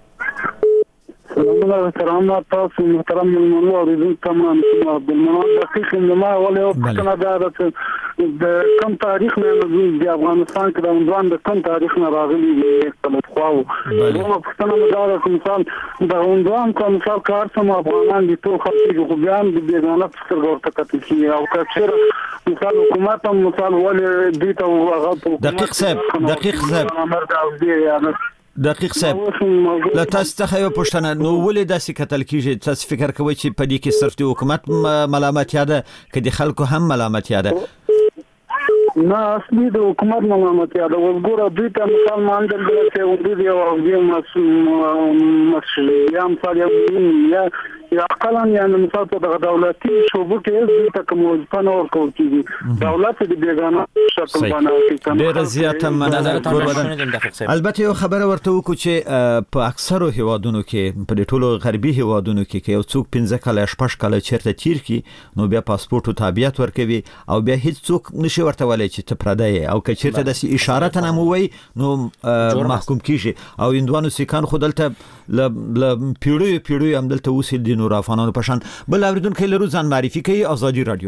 Speaker 9: سلام تاسو محترم ملمنو اوریدونکو تمام عبدالمنان دقیق ما ولې او کانادا د کوم تاریخ نه د افغانستان کې د عنوان د کوم تاریخ نه راغلي دي په خواو نو پښتنه مدار مثال د عنوان کوم مثال کار سم افغانان دي ټول خلک خو بیان د بیگانه څخه ورته کتل کی او کثیر مثال حکومت هم مثال ولې دي ته هغه دقیق صاحب
Speaker 3: دقیق صاحب لا تاسو ته یو پښتنه نو ولې داسې کتل کیږي؟ تاسو فکر کوئ چې په دې کې صرف د حکومت ملامت یاده کې د خلکو هم ملامت یاده؟
Speaker 9: نه اصلي د حکومت ملامت یاده. وګوره دوی ته مثال مانډل چې ودی او دې مسئله مثال یا اقلان یعنی مثال په دولتي شوبو کې دوی ته کوم ځپنه ورکول کیږي. دولت د بیگانه شکل باندې
Speaker 3: ډېر زیاته مننه. البته یو خبره ورته وکړو چې په اکثرو هیوادونو کې په ټولو غربي هیوادونو کې یو څوک 15 کاله 16 کاله چیرته تیر کی نو بیا پاسپورت او تابعیت ورکوي او بیا هیڅ څوک نشي ورته ولې چې ته پردای او که چیرته د اشاره ته نموي نو محکوم کیږي. او هندوانو سیکان خودلته ل پیړیو هم دلته اوسې دي نور افغانانو پشان. بل اوریدونکو لرو ځان معرفي کوي. آزادي رادیو.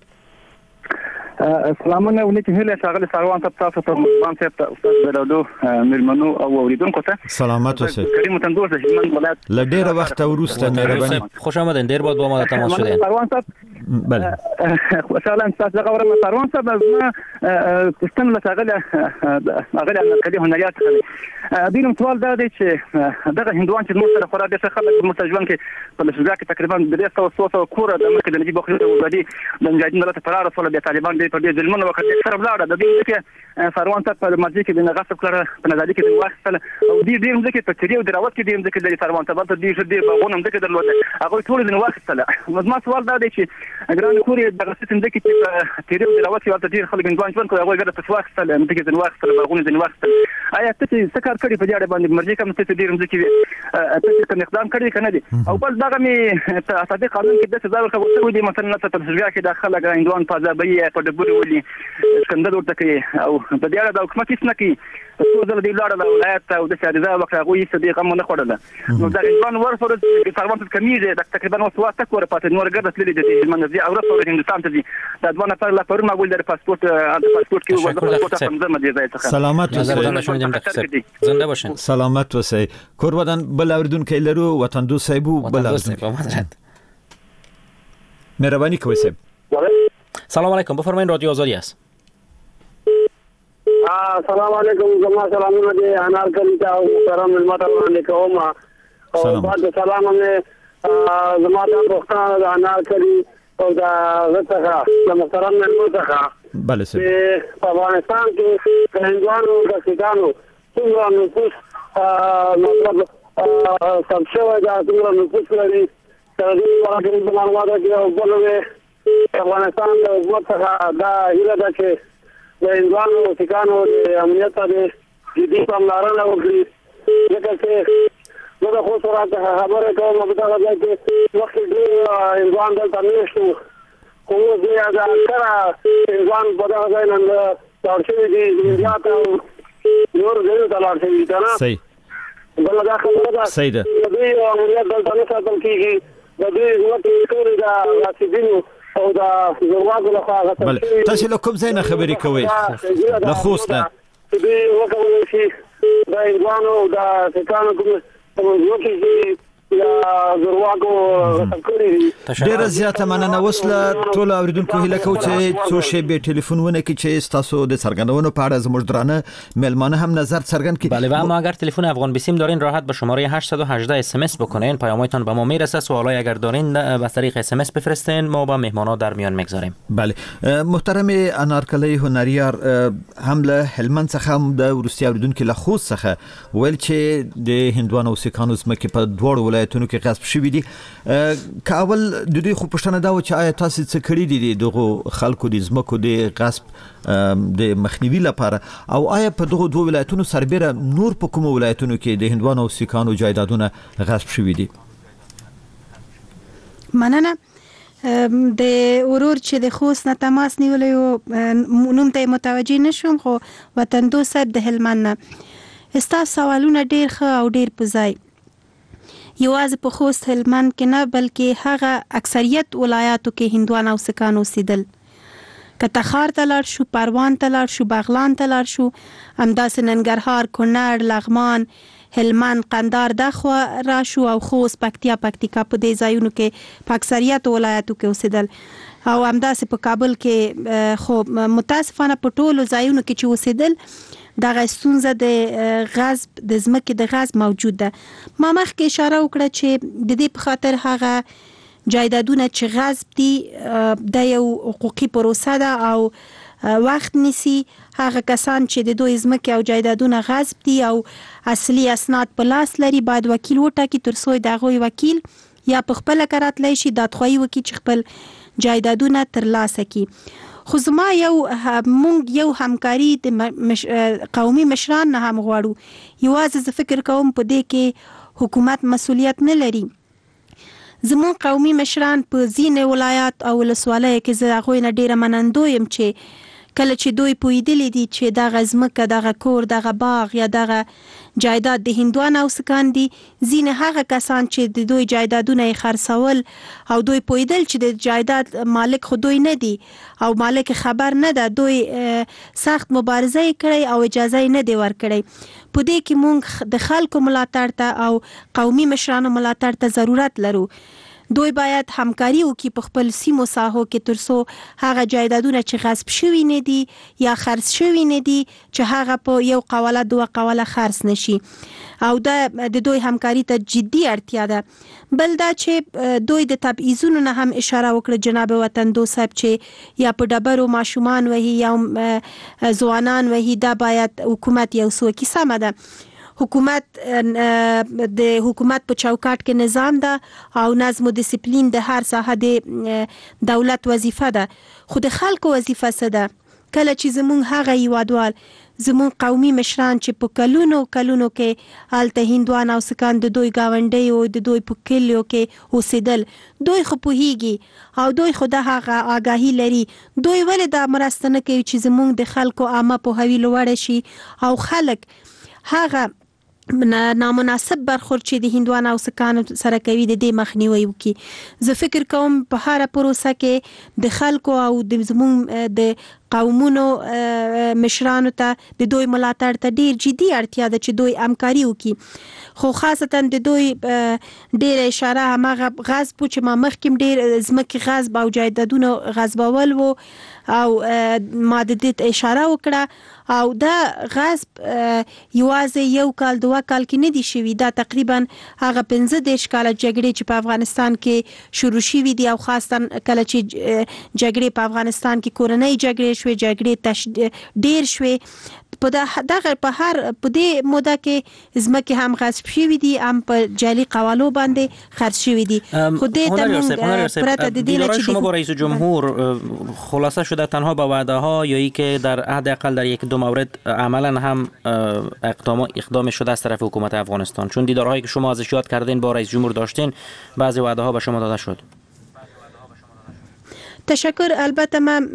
Speaker 10: سلامونه ولیکم هله شاغله ساروان تاسو ته مهربان صاحب استاد بلادو ملمنو او اوریدونکو ته
Speaker 3: سلامت اوسئ.
Speaker 10: کریم تندور د هلمند ولایت
Speaker 3: ل ډیره وخت وروسته مهرباني.
Speaker 4: خوش آمدین. ډیر بود با ما تماس شدین.
Speaker 10: ساروان صاحب
Speaker 3: بله
Speaker 10: خوشاله تاسو هغه ورته ساروان صاحب ما پښتون له هغه کلی هنریات خلک دینم سوال دا دی چې دغه هندوان چې موږ سره خورا د خلک مستجون کې په لږه کې تقریبا 300 کور د مکه د نجیب بخاری او زادي د مجاهدینو له فرار سره د طالبان په دې ظلمونو وخت سره بلاړه د دې کې ساروان صاحب په ماضي کې د غصب کړه په نظر کې د واخصله او دې موږ کې په تریو دراوت کې دې موږ کې د ساروان صاحب ته دې باغونه موږ کې درلود هغه ټول د واخصله ما سوال دا دی چې ګران کوري د غصب موږ کې په تریو دراوت کې ورته ډیر خلک ځوان ژوند کوي هغه ګره په واخصله موږ کې د واخصله باغونه د واخصله آیا ته څه کار کړی په دې اړه باندې مرجع کوم څه دې موږ کې ته اقدام کړی کنه دي او بل دغه می اساسي قانون کې د سزا ورکول شوی دی مثلا ته تشریع کې داخله غاندوان فاضابي په دبر ولي اسکندر ورته کوي او په دې اړه د حکومت هیڅ نه کوي. څو ځله دی لاړه د ولایت او د شارزه وکړه هغه یې صدیق هم نه خوړله نو دا غوان ورسره د سروان کمیږي د تقریبا وسوا تک ور پاتې نور ګرځت لري د منځي او رسول هندستان ته دي دا ځوانه پر لا پر ما ګول در پاسپورت کې وګورئ پاسپورت هم زما دي ځای څخه.
Speaker 3: سلامت اوسئ.
Speaker 4: زنده باشین.
Speaker 3: سلامت اوسئ. کورودان بل اوریدونکو لرو وطن دو صاحبو بل اوریدونکو مهرباني کوئ صاحب.
Speaker 4: سلام علیکم، بفرمایید، رادیو آزادی است.
Speaker 8: سلام علیکم. زما سلامونه دي انار کلی ته محترم ملمت باندې کوم او بعد سلام مې زما ته وختونه د انار کلی او د غټه د محترم ملمت څخه
Speaker 3: بله سر
Speaker 8: په افغانستان کې هندوانو د سیکانو څومره نفوس مطلب
Speaker 9: سمشوه دا څومره نفوس لري تر دې وړاندې د معلوماتو کې او بلوي افغانستان د حکومت څخه دا هیله ده چې د هندوانو او سیکانو د امنیت ته جدي پاملرنه وکړي ځکه چې زه د خو سره خبرې کوم په دغه ځای کې وخت ډېر هندوان دلته میشتو خو اوس یې دا اکثره هندوان په دغه ځای نه لاړ شوي دي انډیا ته نور ځایونو ته لاړ شوي دي که نه
Speaker 3: صحیح
Speaker 9: بله دا خبره ده
Speaker 3: صحیح ده
Speaker 9: د دوی امنیت دلته نه ساتل کېږي د دوی ځمکې ټولې د راسدینو او د زورواکو لخوا غصب
Speaker 3: بله تاسې له کوم ځای نه خبرې کوئ له خوست نه
Speaker 9: چې دوی وکولی شي د هندوانو او د سیکانو کوم ځمکې چې یا زورواکو غصب کړي دي
Speaker 3: ډېره زیاته مننه. اوس له ټولو اورېدونکو هیله کوو چې څو شیبې ټلیفون ونکړي چې ستاسو د څرګندونو په اړه زموږ درانه مهلمانه هم نظر څرګند کړي.
Speaker 4: بله و اما اگر تلفن افغان بیسیم دارین راحت به شماره 818 SMS بکنین، پیام‌هایتان به ما میرسه. سوالای اگر دارین به طریق SMS بفرستین، ما با مهمانا در میان میگذاریم.
Speaker 3: بله محترم انارکلی هنریار هم له هلمند څخه هم د روسي اوریدونکو له خوست څخه ویل چې د هندوانو او سیکانو ځمکې په دوړ ولایتونو کې غصب شوي دي. کابل د دوی خو پوښتنه دا و چې آیا تاسو څه کړی دي دغه خلکو د ځمکو د غصب د مخنیوي لپاره، او آیا په دغه دوه ولایتونو سربېره نور په کومو ولایتونو کې د هندوانو او سیکانو جایدادونه غصب شوي دي؟
Speaker 5: مننه. د ورور چې د خوست نه تماس نیولې و نوم ته متوجه نشوم، خو وطن دوست صاحب د هلمند نه ستاسو سوالونه ډېر ښه او ډېر په ځای. یوازې په خوست هلمند کې نه بلکې هغه اکثریت ولایاتو کې هندوان او سیکان اوسېدل. که تخار ته لاړ شو، پروان ته لاړ شو، بغلان ته لاړ شو، همداسې ننګرهار، کونړ، لغمان، هلمند، قندار دخوا راشو او خوست، پکتیا په دې ځایونو کې په اکثریت ولایاتو کې اوسېدل. او همداسې په کابل کې خو متاسفانه په ټولو ځایونو کې چې اوسېدل دغه ستونزه د غصب د ځمکې د غصب موجود ده. ما مخکې اشاره وکړه چې د دې په خاطر هغه جایدادونه چې غصب دي د یو حقوقي پروسه ده او وخت نیسي. هغه کسان چې د دوی ځمکې او جایدادونه غصب دي او اصلي اسناد په لاس لري باید وکیل وټاکي تر څو د هغوی وکیل یا په خپله راتلی شي دادخواهي وکړي چې خپل جایدادونه ترلاسه کړي. خو زما مونږ یو همکاري د قومي مشران نه هم غواړو. یوازې زه فکر کوم په دې کې حکومت مسؤلیت نه لري. زمون قومي مشران په ځینې ولایات او ولسوالیو کې زه هغوی نه ډېره منندوی یم چې کله چې دوی پوهېدلي دي چې دغه ځمکه، دغه کور، دغه باغ یا دغه جایداد د هندوان او سیکان دي، ځینې هغه کسان چې د دوی جایدادونه یې خرڅول او دوی پوهېدل چې د جایداد مالک خو دوی نه دي او مالک خبر نه ده، دوی سخت مبارزه یې کړی او اجازه یې نه دی ورکړی. په دې کې مونږ د خلکو ملاتړ ته او قومي مشرانو ملاتړ ته ضرورت لرو. دوی باید همکاري وکړي په خپل سیمو ساحو کې تر څو هغه جایدادونه چې غصب شوي نه دي یا خرڅ شوي نه دي چې هغه په یو قوله دوه قوله خرڅ نشي. او د دوی همکاري ته جدي اړتیا ده. بل دا چې دوی د تبعیضونو نه هم اشاره وکړه جناب وطن دوست صاحب چې یا په ډبرو ماشومان وهي یا ځوانان وهي، دا باید حکومت یو څه وکړي. سمه ده، حکومت د حکومت په چوکاټ کې نظام ده او نظم و ډیسپلین د هر ساحه د دولت وظیفه ده. خو د خلکو وظیفه څه ده؟ کله چې زمونږ هغه هیوادوال، زمونږ قومي مشران چې په کلونو کې هلته هندوان او سیکان د دوی ګاونډي او د دوی په کلیو کې اوسېدل، دوی خو پوهیږي او دوی خو د هغه آګاهي لري. دوی ولې دا مرسته نه کوي چې زمونږ د خلکو عامه پوهاوی لوړه شي او خلک هغه نامناسب برخورد چې د هندوان او سیکانو سره کوي د دې مخنیوي وکړي. زه فکر کوم په هر پروسه کې د خلکو او د زموږ د قومونو مشرانو ته د دوی ملاتړ ته ډیر جدي اړتیا ده چې دوی همکاري وکړي. خو خاصتا د دوی ډیر اشاره همغه غصب چې ما مخکې ډیر ځمکې غصب او جایدادونه غصبول وو او ما د دې اشاره وکړه او دا غصب یوازې یو کال دوه کال کې نه دي شوي، دا تقریبا هغه 15 کاله جګړې چې په افغانستان کې شروع شوي دي او خاصتا کله چې جګړې په افغانستان کې کورنۍ جګړې شوې جګړې ډیر شوې په دغه په هر په دې موده کې ځمکې هم غصب شوې دي هم په جعلي قوالو باندې خرڅ شوې دي خو دې ته موږ پرته د دې چې
Speaker 4: شما با رئیس جمهور خلاصه شده تنها با وعده ها یا ای که در حداقل در یک دو مورد عملا هم اقدام شده از طرف حکومت افغانستان، چون دیدارهایی که شما ازش یاد کردین با رئیس جمهور داشتین بعضی وعده ها به شما داده شد؟
Speaker 5: تشکر. البته من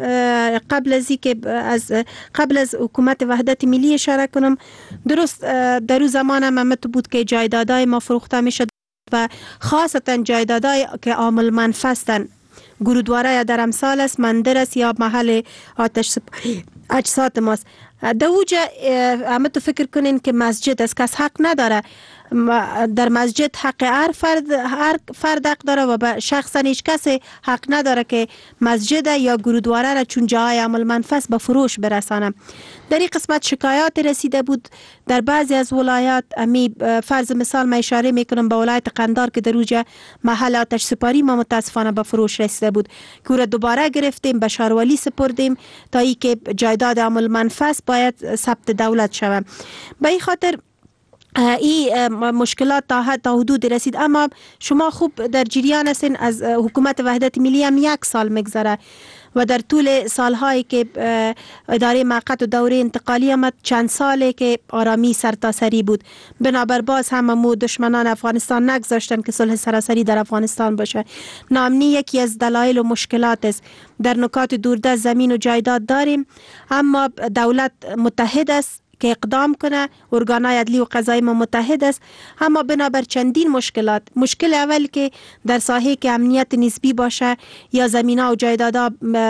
Speaker 5: قبل از حکومت وحدت ملی اشاره کنم، درست در اون زمان هم بود که جایدادهای ما فروخته میشد و خاصتا جایدادهای که عامل منفستن، گرودواره یا در امثال است، مندر است یا محل آتش اجساد ماست. در اوجه همه تو فکر کنین که مسجد است، کس حق نداره در مسجد حق هر فرد حق داره و به شخصا هیچ کسی حق نداره که مسجد یا گرودواره را چون جای عمل منفس به فروش برسانه. در این قسمت شکایات رسیده بود در بعضی از ولایات. فرض مثال ما اشاره میکنم به ولایت قندار که در اوجه محل آتش سپاری ما متاسفانه به فروش رسیده بود که او را دوباره گرفتیم به شاروالی سپردیم تا ای که جایداد عمل منفس باید ثبت دولت شود. به این خاطر این مشکلات تا حدود رسید. اما شما خوب در جریان هستین از حکومت وحدت ملی هم 1 سال میگذره و در طول سالهایی که اداره موقت و دوره انتقالی آمد چند ساله که آرامی سرتاسری بود. بنابر باز هم دشمنان افغانستان نگذاشتن که صلح سراسری در افغانستان باشه. ناامنی یکی از دلایل و مشکلات است. در نکات دوردست زمین و جایداد داریم، اما دولت متحد است که اقدام کنه، ارگانهای عدلی و قضایی ما متحد است، اما بنابر چندین مشکلات. مشکل اول که در ساحه که امنیت نسبی باشه یا زمینا و جایدادا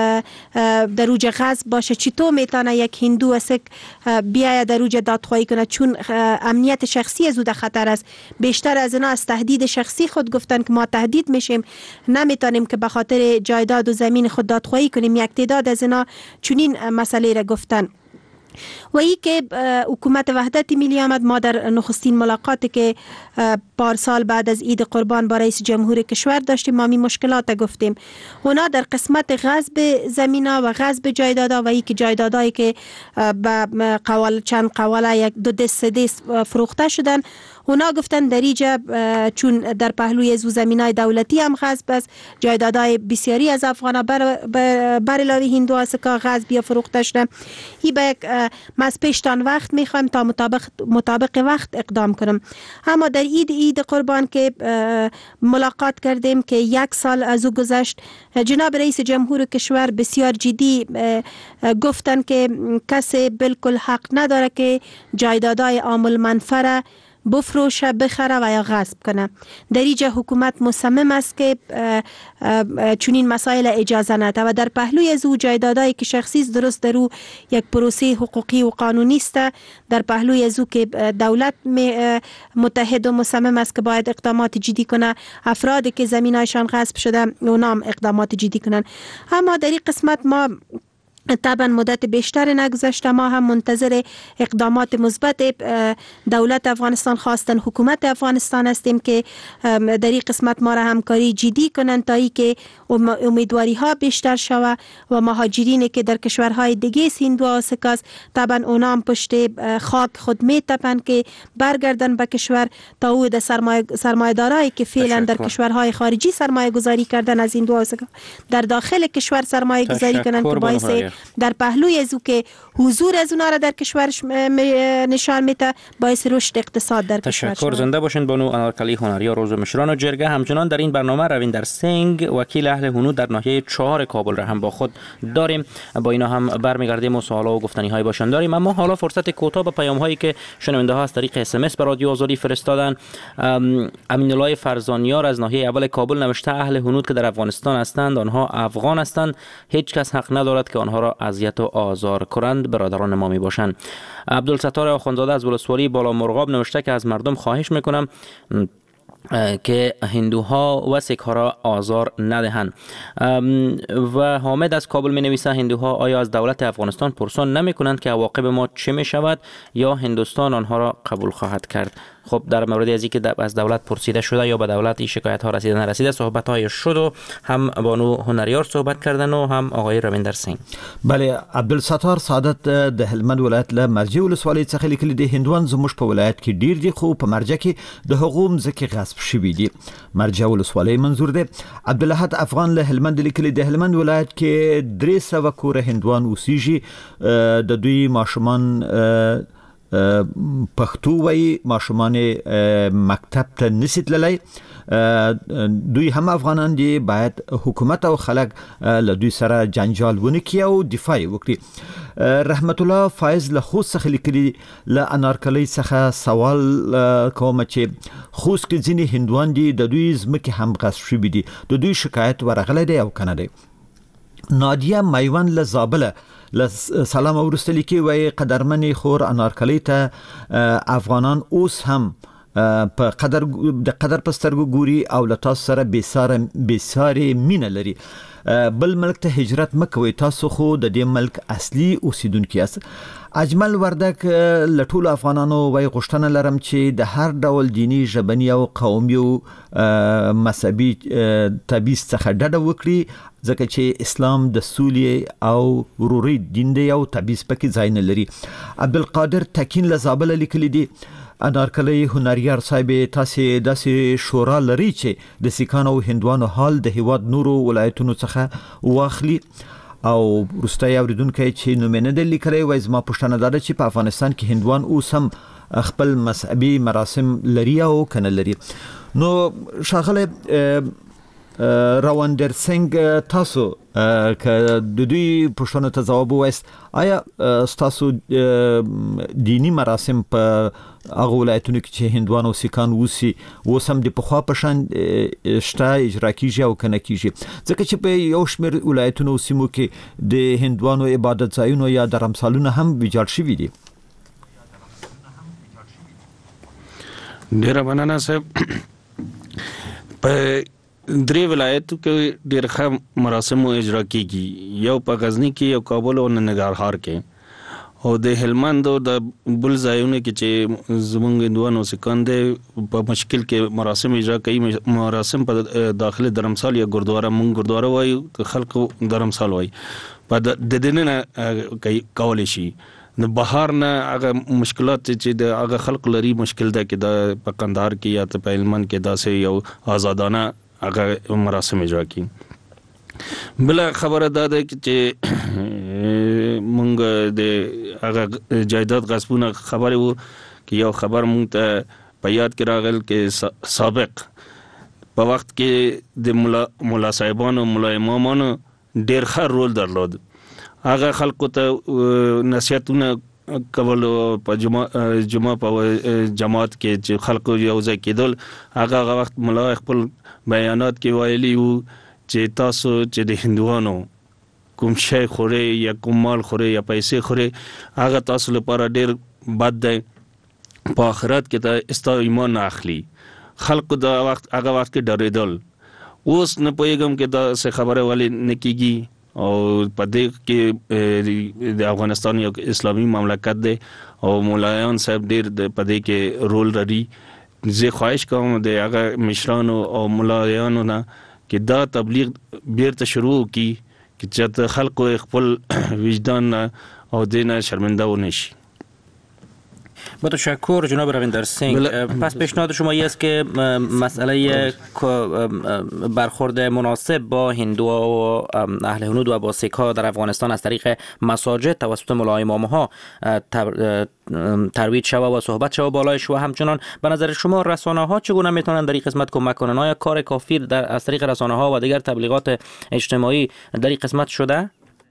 Speaker 5: در اوج غصب باشه، چطور میتونه یک هندو و سک بیاید در اوج دادخواهی کنه؟ چون امنیت شخصی از او در خطر است. بیشتر از اینا از تهدید شخصی خود گفتن که ما تهدید میشیم، نمیتونیم که به خاطر جایداد و زمین خود دادخواهی کنیم. یک تعداد از اینا چنین مسئله را گفتن. و ای که حکومت وحدت ملی آمد، ما در نخستین ملاقاتی که پارسال بعد از عید قربان با رئیس جمهور کشور داشتیم ما می مشکلات گفتیم. اونا در قسمت غصب زمینا و غصب جایدادا و ای که جایدادایی که به چند قواله یک دو دست سه دست فروخته شدن، اونا گفتن در اینجا چون در پهلوی از زمینای دولتی هم غصب است، جایدادهای بسیاری از افغانا بر علاوه هندوها سکا غصب یا فروخته شده. این به ما از پیشتان وقت میخوایم تا مطابق وقت اقدام کنم. اما در عید قربان که ملاقات کردیم که 1 سال از او گذشت، جناب رئیس جمهور کشور بسیار جدی گفتن که کسی بالکل حق نداره که جایدادهای عامل منفعه بفروشه، بخره و یا غصب کنه. در اینجا حکومت مصمم است که چنین مسائل اجازه نده و در پهلوی از او جایدادایی که شخصی است، درست در او یک پروسه حقوقی و قانونی است. در پهلوی از او که دولت متحد و مصمم است که باید اقدامات جدی کنه، افرادی که زمینایشان غصب شده اونام اقدامات جدی کنن. اما در این قسمت ما طبعا مدت بیشتر نگذشته، ما هم منتظر اقدامات مثبت دولت افغانستان خواستن حکومت افغانستان هستیم که در این قسمت ما را همکاری جدی کنن تا ای که امیدواری ها بیشتر شوه و مهاجرینی که در کشورهای دیگه هندو و سکاس طبعا اونا هم پشت خاک خود می تپن که برگردن به کشور تا او در سرمایه‌دارایی که فعلا در کشورهای خارجی سرمایه گذاری کردن از هندو و سکاس در داخل کشور سرمایه گذاری کنن که باعث در پهلوی از او که حضور از اونا را در کشور نشان میده، باعث رشد اقتصاد در کشور.
Speaker 4: تشکر. زنده باشین بانو انارکلی هنریا روز مشران و جرگه. همچنان در این برنامه رویندر سینگ وکیل اهل هنود در ناحیه 4 کابل را هم با خود داریم. با اینا هم برمیگردیم و سوالا و گفتنی های باشن داریم. اما حالا فرصت کوتاه به پیام هایی که شنونده ها از طریق اس ام اس به رادیو آزادی فرستادن. امین الله فرزانیار از ناحیه اول کابل نوشته اهل هنود که در افغانستان هستند آنها افغان هستند، هیچ کس حق ندارد که آنها را اذیت و آزار کنند، برادران ما می باشند. عبدالستار آخوندزاده از ولسوالی بالا مرغاب نوشته که از مردم خواهش میکنم که هندوها و سیک ها را آزار ندهند. و حامد از کابل می نویسه هندوها آیا از دولت افغانستان پرسان نمی کنند که عواقب ما چه می شود یا هندوستان آنها را قبول خواهد کرد؟ خب در مورد از اینکه از دولت پرسیده شده یا به دولت این شکایت ها رسیده نرسیده صحبت های شد و هم بانو هنریار صحبت کردن و هم آقای رویندر سینگ.
Speaker 3: بله، عبدالستار سعادت د هلمند ولایت له مرجع ولسوالۍ څخه لیکلي دي هندوان زموږ په ولایت کې ډیر دي خو په مرجع کې د هغو مځکې غصب شوي دي. مرجع ولسوالۍ منظور دی. عبدالاحد افغان له هلمند لیکلي د هلمند ولایت کې 300 کوره هندوان اوسېږي. د دوی ماشومان پښتو وایي، ماشومان مکتب ته نشي تللی. دوی هم افغانان دي، باید حکومت او خلک له دوی سره جنجال ونه کړي او دفاع وکړي. رحمت الله فایز له خوست څخه لیکلي له انارکلي څخه سوال کوم چې خوست کې ځینې هندوان دي د دوی ځمکې هم غصب شوي دي، د دوی شکایت ورغلی دی او کنه دی. نادیه میوان له زابله سلام ورستلی کې وای قدرمنې خور انارکلي ته افغانان اوس هم په قدر پسترګو ګوري او له تاسو سره بیساره مینه لري. بل ملک ته هجرت مکوئ، تاسو خو د دې ملک اصلي اوسیدونکي یاست. اجمل وردک لټول افغانانو وای غوښتنه لرم چې د هر ډول دینی ژبنی او قومي او مذهبي تبعیض څخه ډډه وکړي، ځکه چې اسلام د سولې او ورورۍ دین دی او تبعیض پکې ځای نه لري. عبدالقادر تکین لزابل لیکلی دی انارکلي هنریار صاحب تاسو داسې شورا لري چې د سیکانو او هندوانو حال د هیواد نورو ولایتونو څخه واخلي. او روستای اوریدونکو چې نومینه د لیکلي وای زما پوښتنه ده چې په افغانستان کې هندوان اوس هم خپل مذهبي مراسم لري او کنه لري. نو شاغله رویندر سینگ تاسو که د دوی پوښتنو ته جواب وایست، آیا تاسو دینی مراسم په هغه ولایتونو کې چې هندوان او سیکان اوسي اوس هم د پخوا په شان شته اجرا کیږي او کنه کیږي؟ ځکه چې په یو شمېر ولایتونو سیمو کې د هندوانو عبادت ځایونه یا درمسالونه هم ویجاړ شوي دي.
Speaker 6: ډیره مننه صاحب. په درې ولایتو کې ډېر ښه مراسم اجرا کیږي، یو په غزنی کې، یو کابل او ننګرهار کې، او د هلمند او د بل ځایونو کې چې زمونږ هندوان او سیکان دي په مشکل کې مراسم اجرا کوي. مراسم په داخله درمسال یا ګردواره، مونږ ګردواره وایو، خلکو درمسال وایي، په د دینه کولی شي. د بهار نه هغه مشکلات چې د هغه خلق لري مشکل ده کې د په قندهار کې یا په هلمند کې داسې یو آزادانه هغه مراسم اجرا کی. بل خبره ده چې مونږ د هغه جایداد غصبونه خبره وو چې یو خبر مونږ ته په یاد کې راغل کې سابق په وخت کې د مولا صاحبانو مولا امامانو ډېر ښه رول درلود. هغه خلکو ته نصیحتونه کول په جمعه په جماعت کې چې خلکو یو ځای کېدل. هغه وخت مولا خپل بیانات کې ویلي وو چې تاسو چې د هندوانو کوم شی خوري یا کوم مال خوري یا پیسې خوري هغه تاسو لپاره ډېر بد دی، په آخرت کې ته استا ایمان نه اخلي. خلکو دا وخت هغه وخت کې ډارېدل. اوس نه پوهېږم کې دا څه خبره ولې نه کېږي او په دې کې د افغانستان یو اسلامي مملکت دی او مولایان صاحب ډېر په دې کې رول لري. زه خواهش کوم د هغه مشرانو او مولایانو نه چې دا تبلیغ بیرته شروع کی چې خلکو خپل وجدان او دین شرمنده و نشي.
Speaker 4: با تشکر جناب رویندر سینگ. پس پیشنهاد شما این است که مسئله برخورد مناسب با هندوها و اهل هنود و با سیک ها در افغانستان از طریق مساجد توسط ملا امامها ترویج شود و صحبت شود بالایش و همچنان به نظر شما رسانه ها چگونه میتونن در این قسمت کمک کنن؟ آیا کار کافی از طریق رسانه ها و دیگر تبلیغات اجتماعی در این قسمت شده؟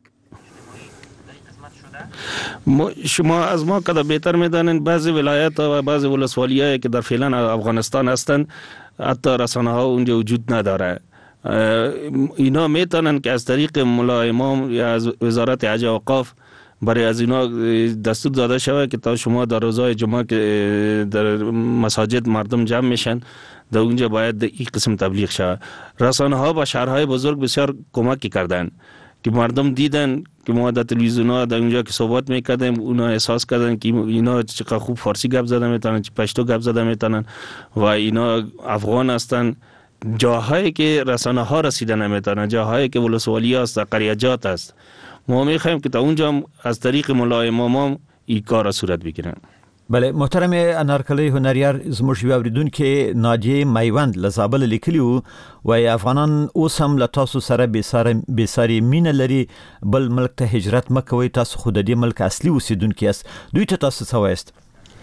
Speaker 6: شما از ما که بهتر میدانید بعضی ولایت و بعضی ولسوالی‌هایی که در فعلا افغانستان هستند حتی رسانه ها اونجا وجود نداره. اینا میتونن که از طریق ملا امام یا از وزارت حج و اوقاف برای از اینا دستور داده شود که تا شما در روزهای جمعه که در مساجد مردم جمع میشن در اونجا باید این قسم تبلیغ شود. رسانه ها با شهرهای بزرگ بسیار کمکی کردن که مردم دیدن که ما در تلویزیون‌ها در اونجا که صحبت میکردیم اونا احساس کردن که اینا چقدر خوب فارسی گپ زده میتونن، پشتو گپ زده میتونن و اینا افغان هستن. جاهایی که رسانه ها رسیده نمیتونن، جاهایی که ولسوالی است، قریجات است، ما میخوایم که تا اونجا از طریق مولای امام این کار صورت بگیرن.
Speaker 3: بله محترم انارکلی هنریار زموږ یو اوریدونکو ناجیه میوند له زابل لیکلی و افغانان اوس هم له تاسو سره بېساري مینه لري، بل ملک ته هجرت مکوئ، تاسو خو د دې ملک اصلي اوسیدونکي یاست. دوی ته تاسو څه وایست؟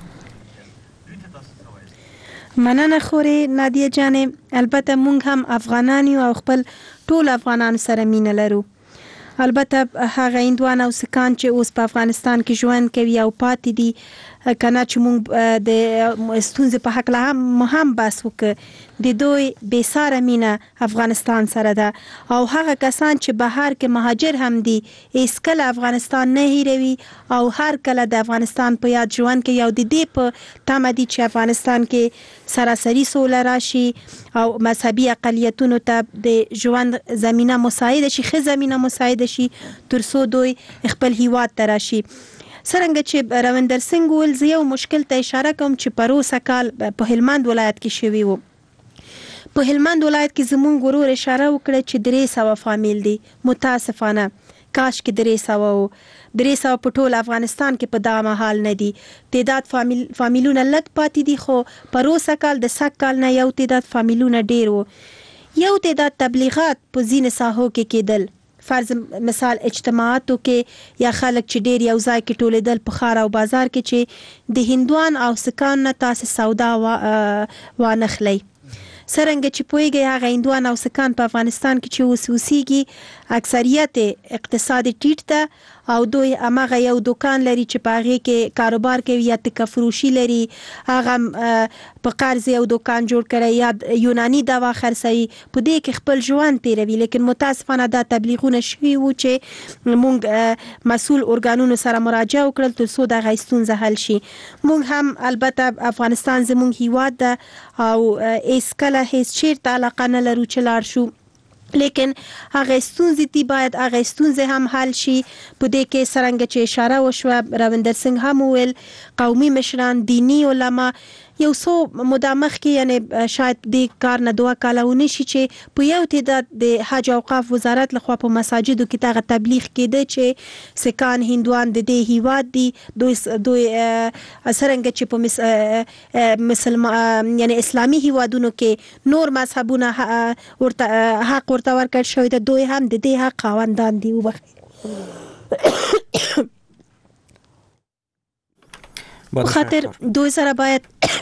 Speaker 5: مننه خوري نادیه جانې. البته مونږ هم افغانان یو او خپل ټول افغانان سره مینه لرو. البته هغه هندوان او سکان چې اوس په افغانستان کې ژوند کوي او پاتې دي کنه چې مونږ د ستونزې په حق له هم بحث وکړو. د دوی بېساره مینه افغانستان سره ده او هغه کسان چې بهر کې مهاجر هم دي هیڅ کله افغانستان نه هیروي او هر کله د افغانستان په یاد ژوند کوي او د دې په تمه دي چې افغانستان کې سراسري سوله راشي او مذهبي اقلیتونو ته د ژوند زمینه مساعده شي، ښه زمینه مساعده شي تر څو دوی خپل هیواد ته راشي. څرنګه چې روندر سنگ ویل، زه یو مشکل ته اشاره کوم چې پروسه کال په هلمند ولایت کې شوی و. په هلمند ولایت کې زمونږ ورور اشاره وکړه چې 300 فامیل دي. متاسفانه کاش کې 300 په ټول افغانستان کې په دغه حال نه دي. تعداد فامیلونه لږ پاتې دي، خو پروسه کال د سږ کال نه یو تعداد فامیلونه ډیر وو. یو تعداد تبلیغات په ځینې ساحو کې کېدل، فرض مثال اجتماعاتو کې یا خلک چې ډیر یو ځای کې ټولېدل په ښار او بازار کې چې د هندوان او سکان نه تاسې سودا وانخلئ. څرنګه چې پوهیږئ هغه هندوان او سکان په افغانستان کې چې اوسیږي اکثریت اقتصاد ټیټ ده او دوی هماغه یو دکان لري چې په هغې کې کاروبار کوي یا تکه فروشي لري، هغه په قرض یو دکان جوړ کړی یا یوناني دوا خرڅوي، په دې کې خپل ژوند تیروي. لیکن متاسفانه دا تبلیغونه شوي وو چې موږ مسؤل ارګانونو سره مراجعه وکړل تر څو دغه ستونزه حل شي. موږ هم البته افغانستان زموږ هیواد ده او هیڅ کله هیڅ چیرته علاقه نه لرو چې لاړ شو، لیکن هغه ستونزې دي باید هغه ستونزې هم حل شي. په دې کې څرنګه چې اشاره وشوه، روندر سنگ هم وویل قومي مشران، دینی علما یو څو موده مخکې یعنی شاید دې کار نه 2 کاله ونشي چې په یو تعداد د حج اوقاف وزارت لخوا په مساجدو کې دغه تبلیغ کېده چې سکان هندوان د دې هیواد دي، دوی څرنګه چې په یعنی اسلامي هیوادونو کې نور مذهبونه حق ورته ورکړل شوی ده، دوی هم د دې حق خاوندان دي. خاطر دوی سره باید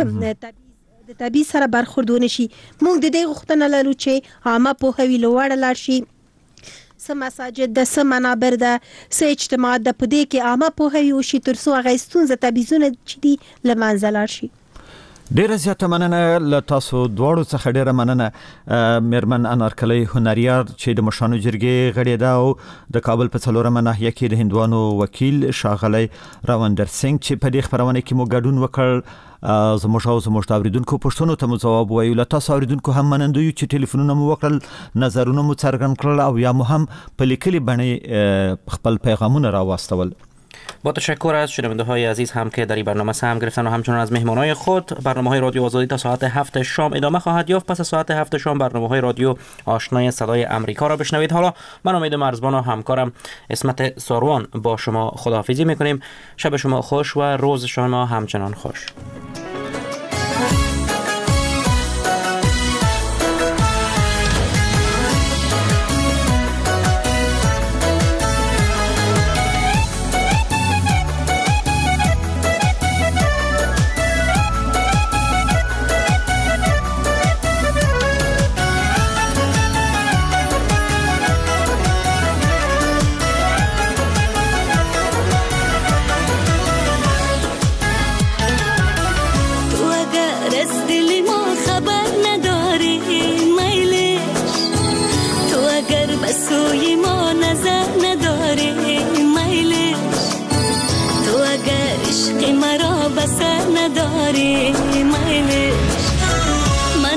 Speaker 5: د تبعیض سره برخورد ونشي. موږ د دې غوښتنه لرو چې عامه پوهاوی لوړ لاړ شي، څه مساجد ده، څه منابر ده، څه اجتماعات ده، په دې کې عامه پوهاوی وشي تر څو هغه ستونزه تبعیضونه چې دي له منځه لاړ شي.
Speaker 3: ډیره زیاته مننه له تاسو دواړو څخه، ډیره مننه میرمن انارکلی هنریار چې د مشرانو جرګې غړې ده او د کابل په 4مه ناحیه کې د هندوانو وکیل ښاغلی روندر سنگ چې په دې خبرونه کې مو ګډون وکړ. زموږ اوریدونکو پوښتنو ته مو ځواب وایو. له تاسو اوریدونکو هم مننه یو چې ټلیفونونه مو وکړل، نظرونه مو څرګند کړل او یا مو هم په لیکلي بڼه خپل پیغامونه راواستول.
Speaker 4: با تشکر از شنونده‌های عزیز هم که در این برنامه سهم گرفتن و همچنان از مهمانان خود. برنامه‌های رادیو آزادی تا ساعت 7 شام ادامه خواهد یافت. پس از ساعت 7 شام برنامه‌های رادیو آشنای صدای آمریکا را بشنوید. حالا من امید مرزبان و همکارم اسمت ساروان با شما خداحافظی می‌کنیم. شب شما خوش و روز شما همچنان خوش.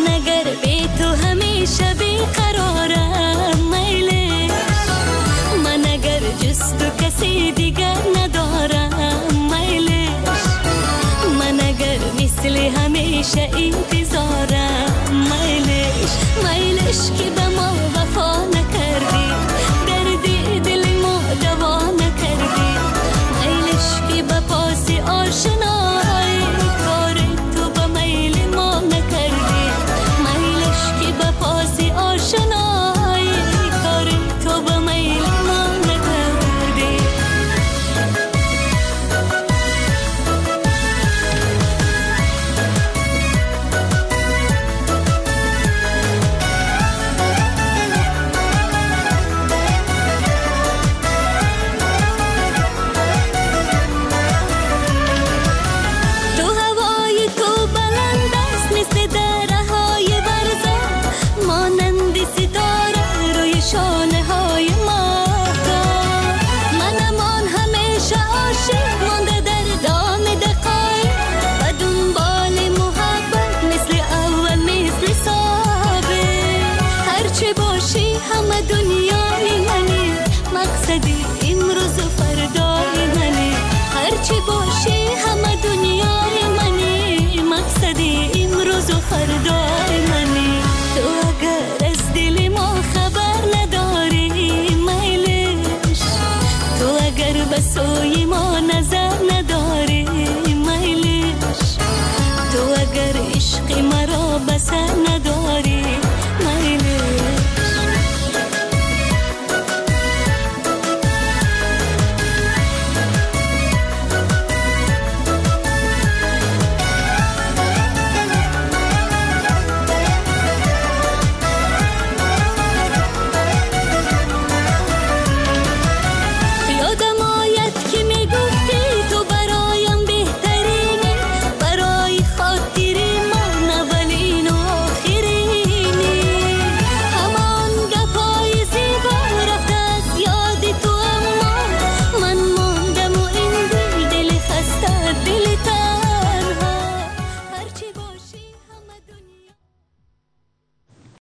Speaker 11: من همیشه انتظارم. میلش که به ما وفا نکردی، دردی دل ما دوا نکردی. میلش که به پاس آشنایی، کار تو به میل ما نکردی. میلش که به پاس آشنایی، کار تو به میل ما نکردی. همه دنیا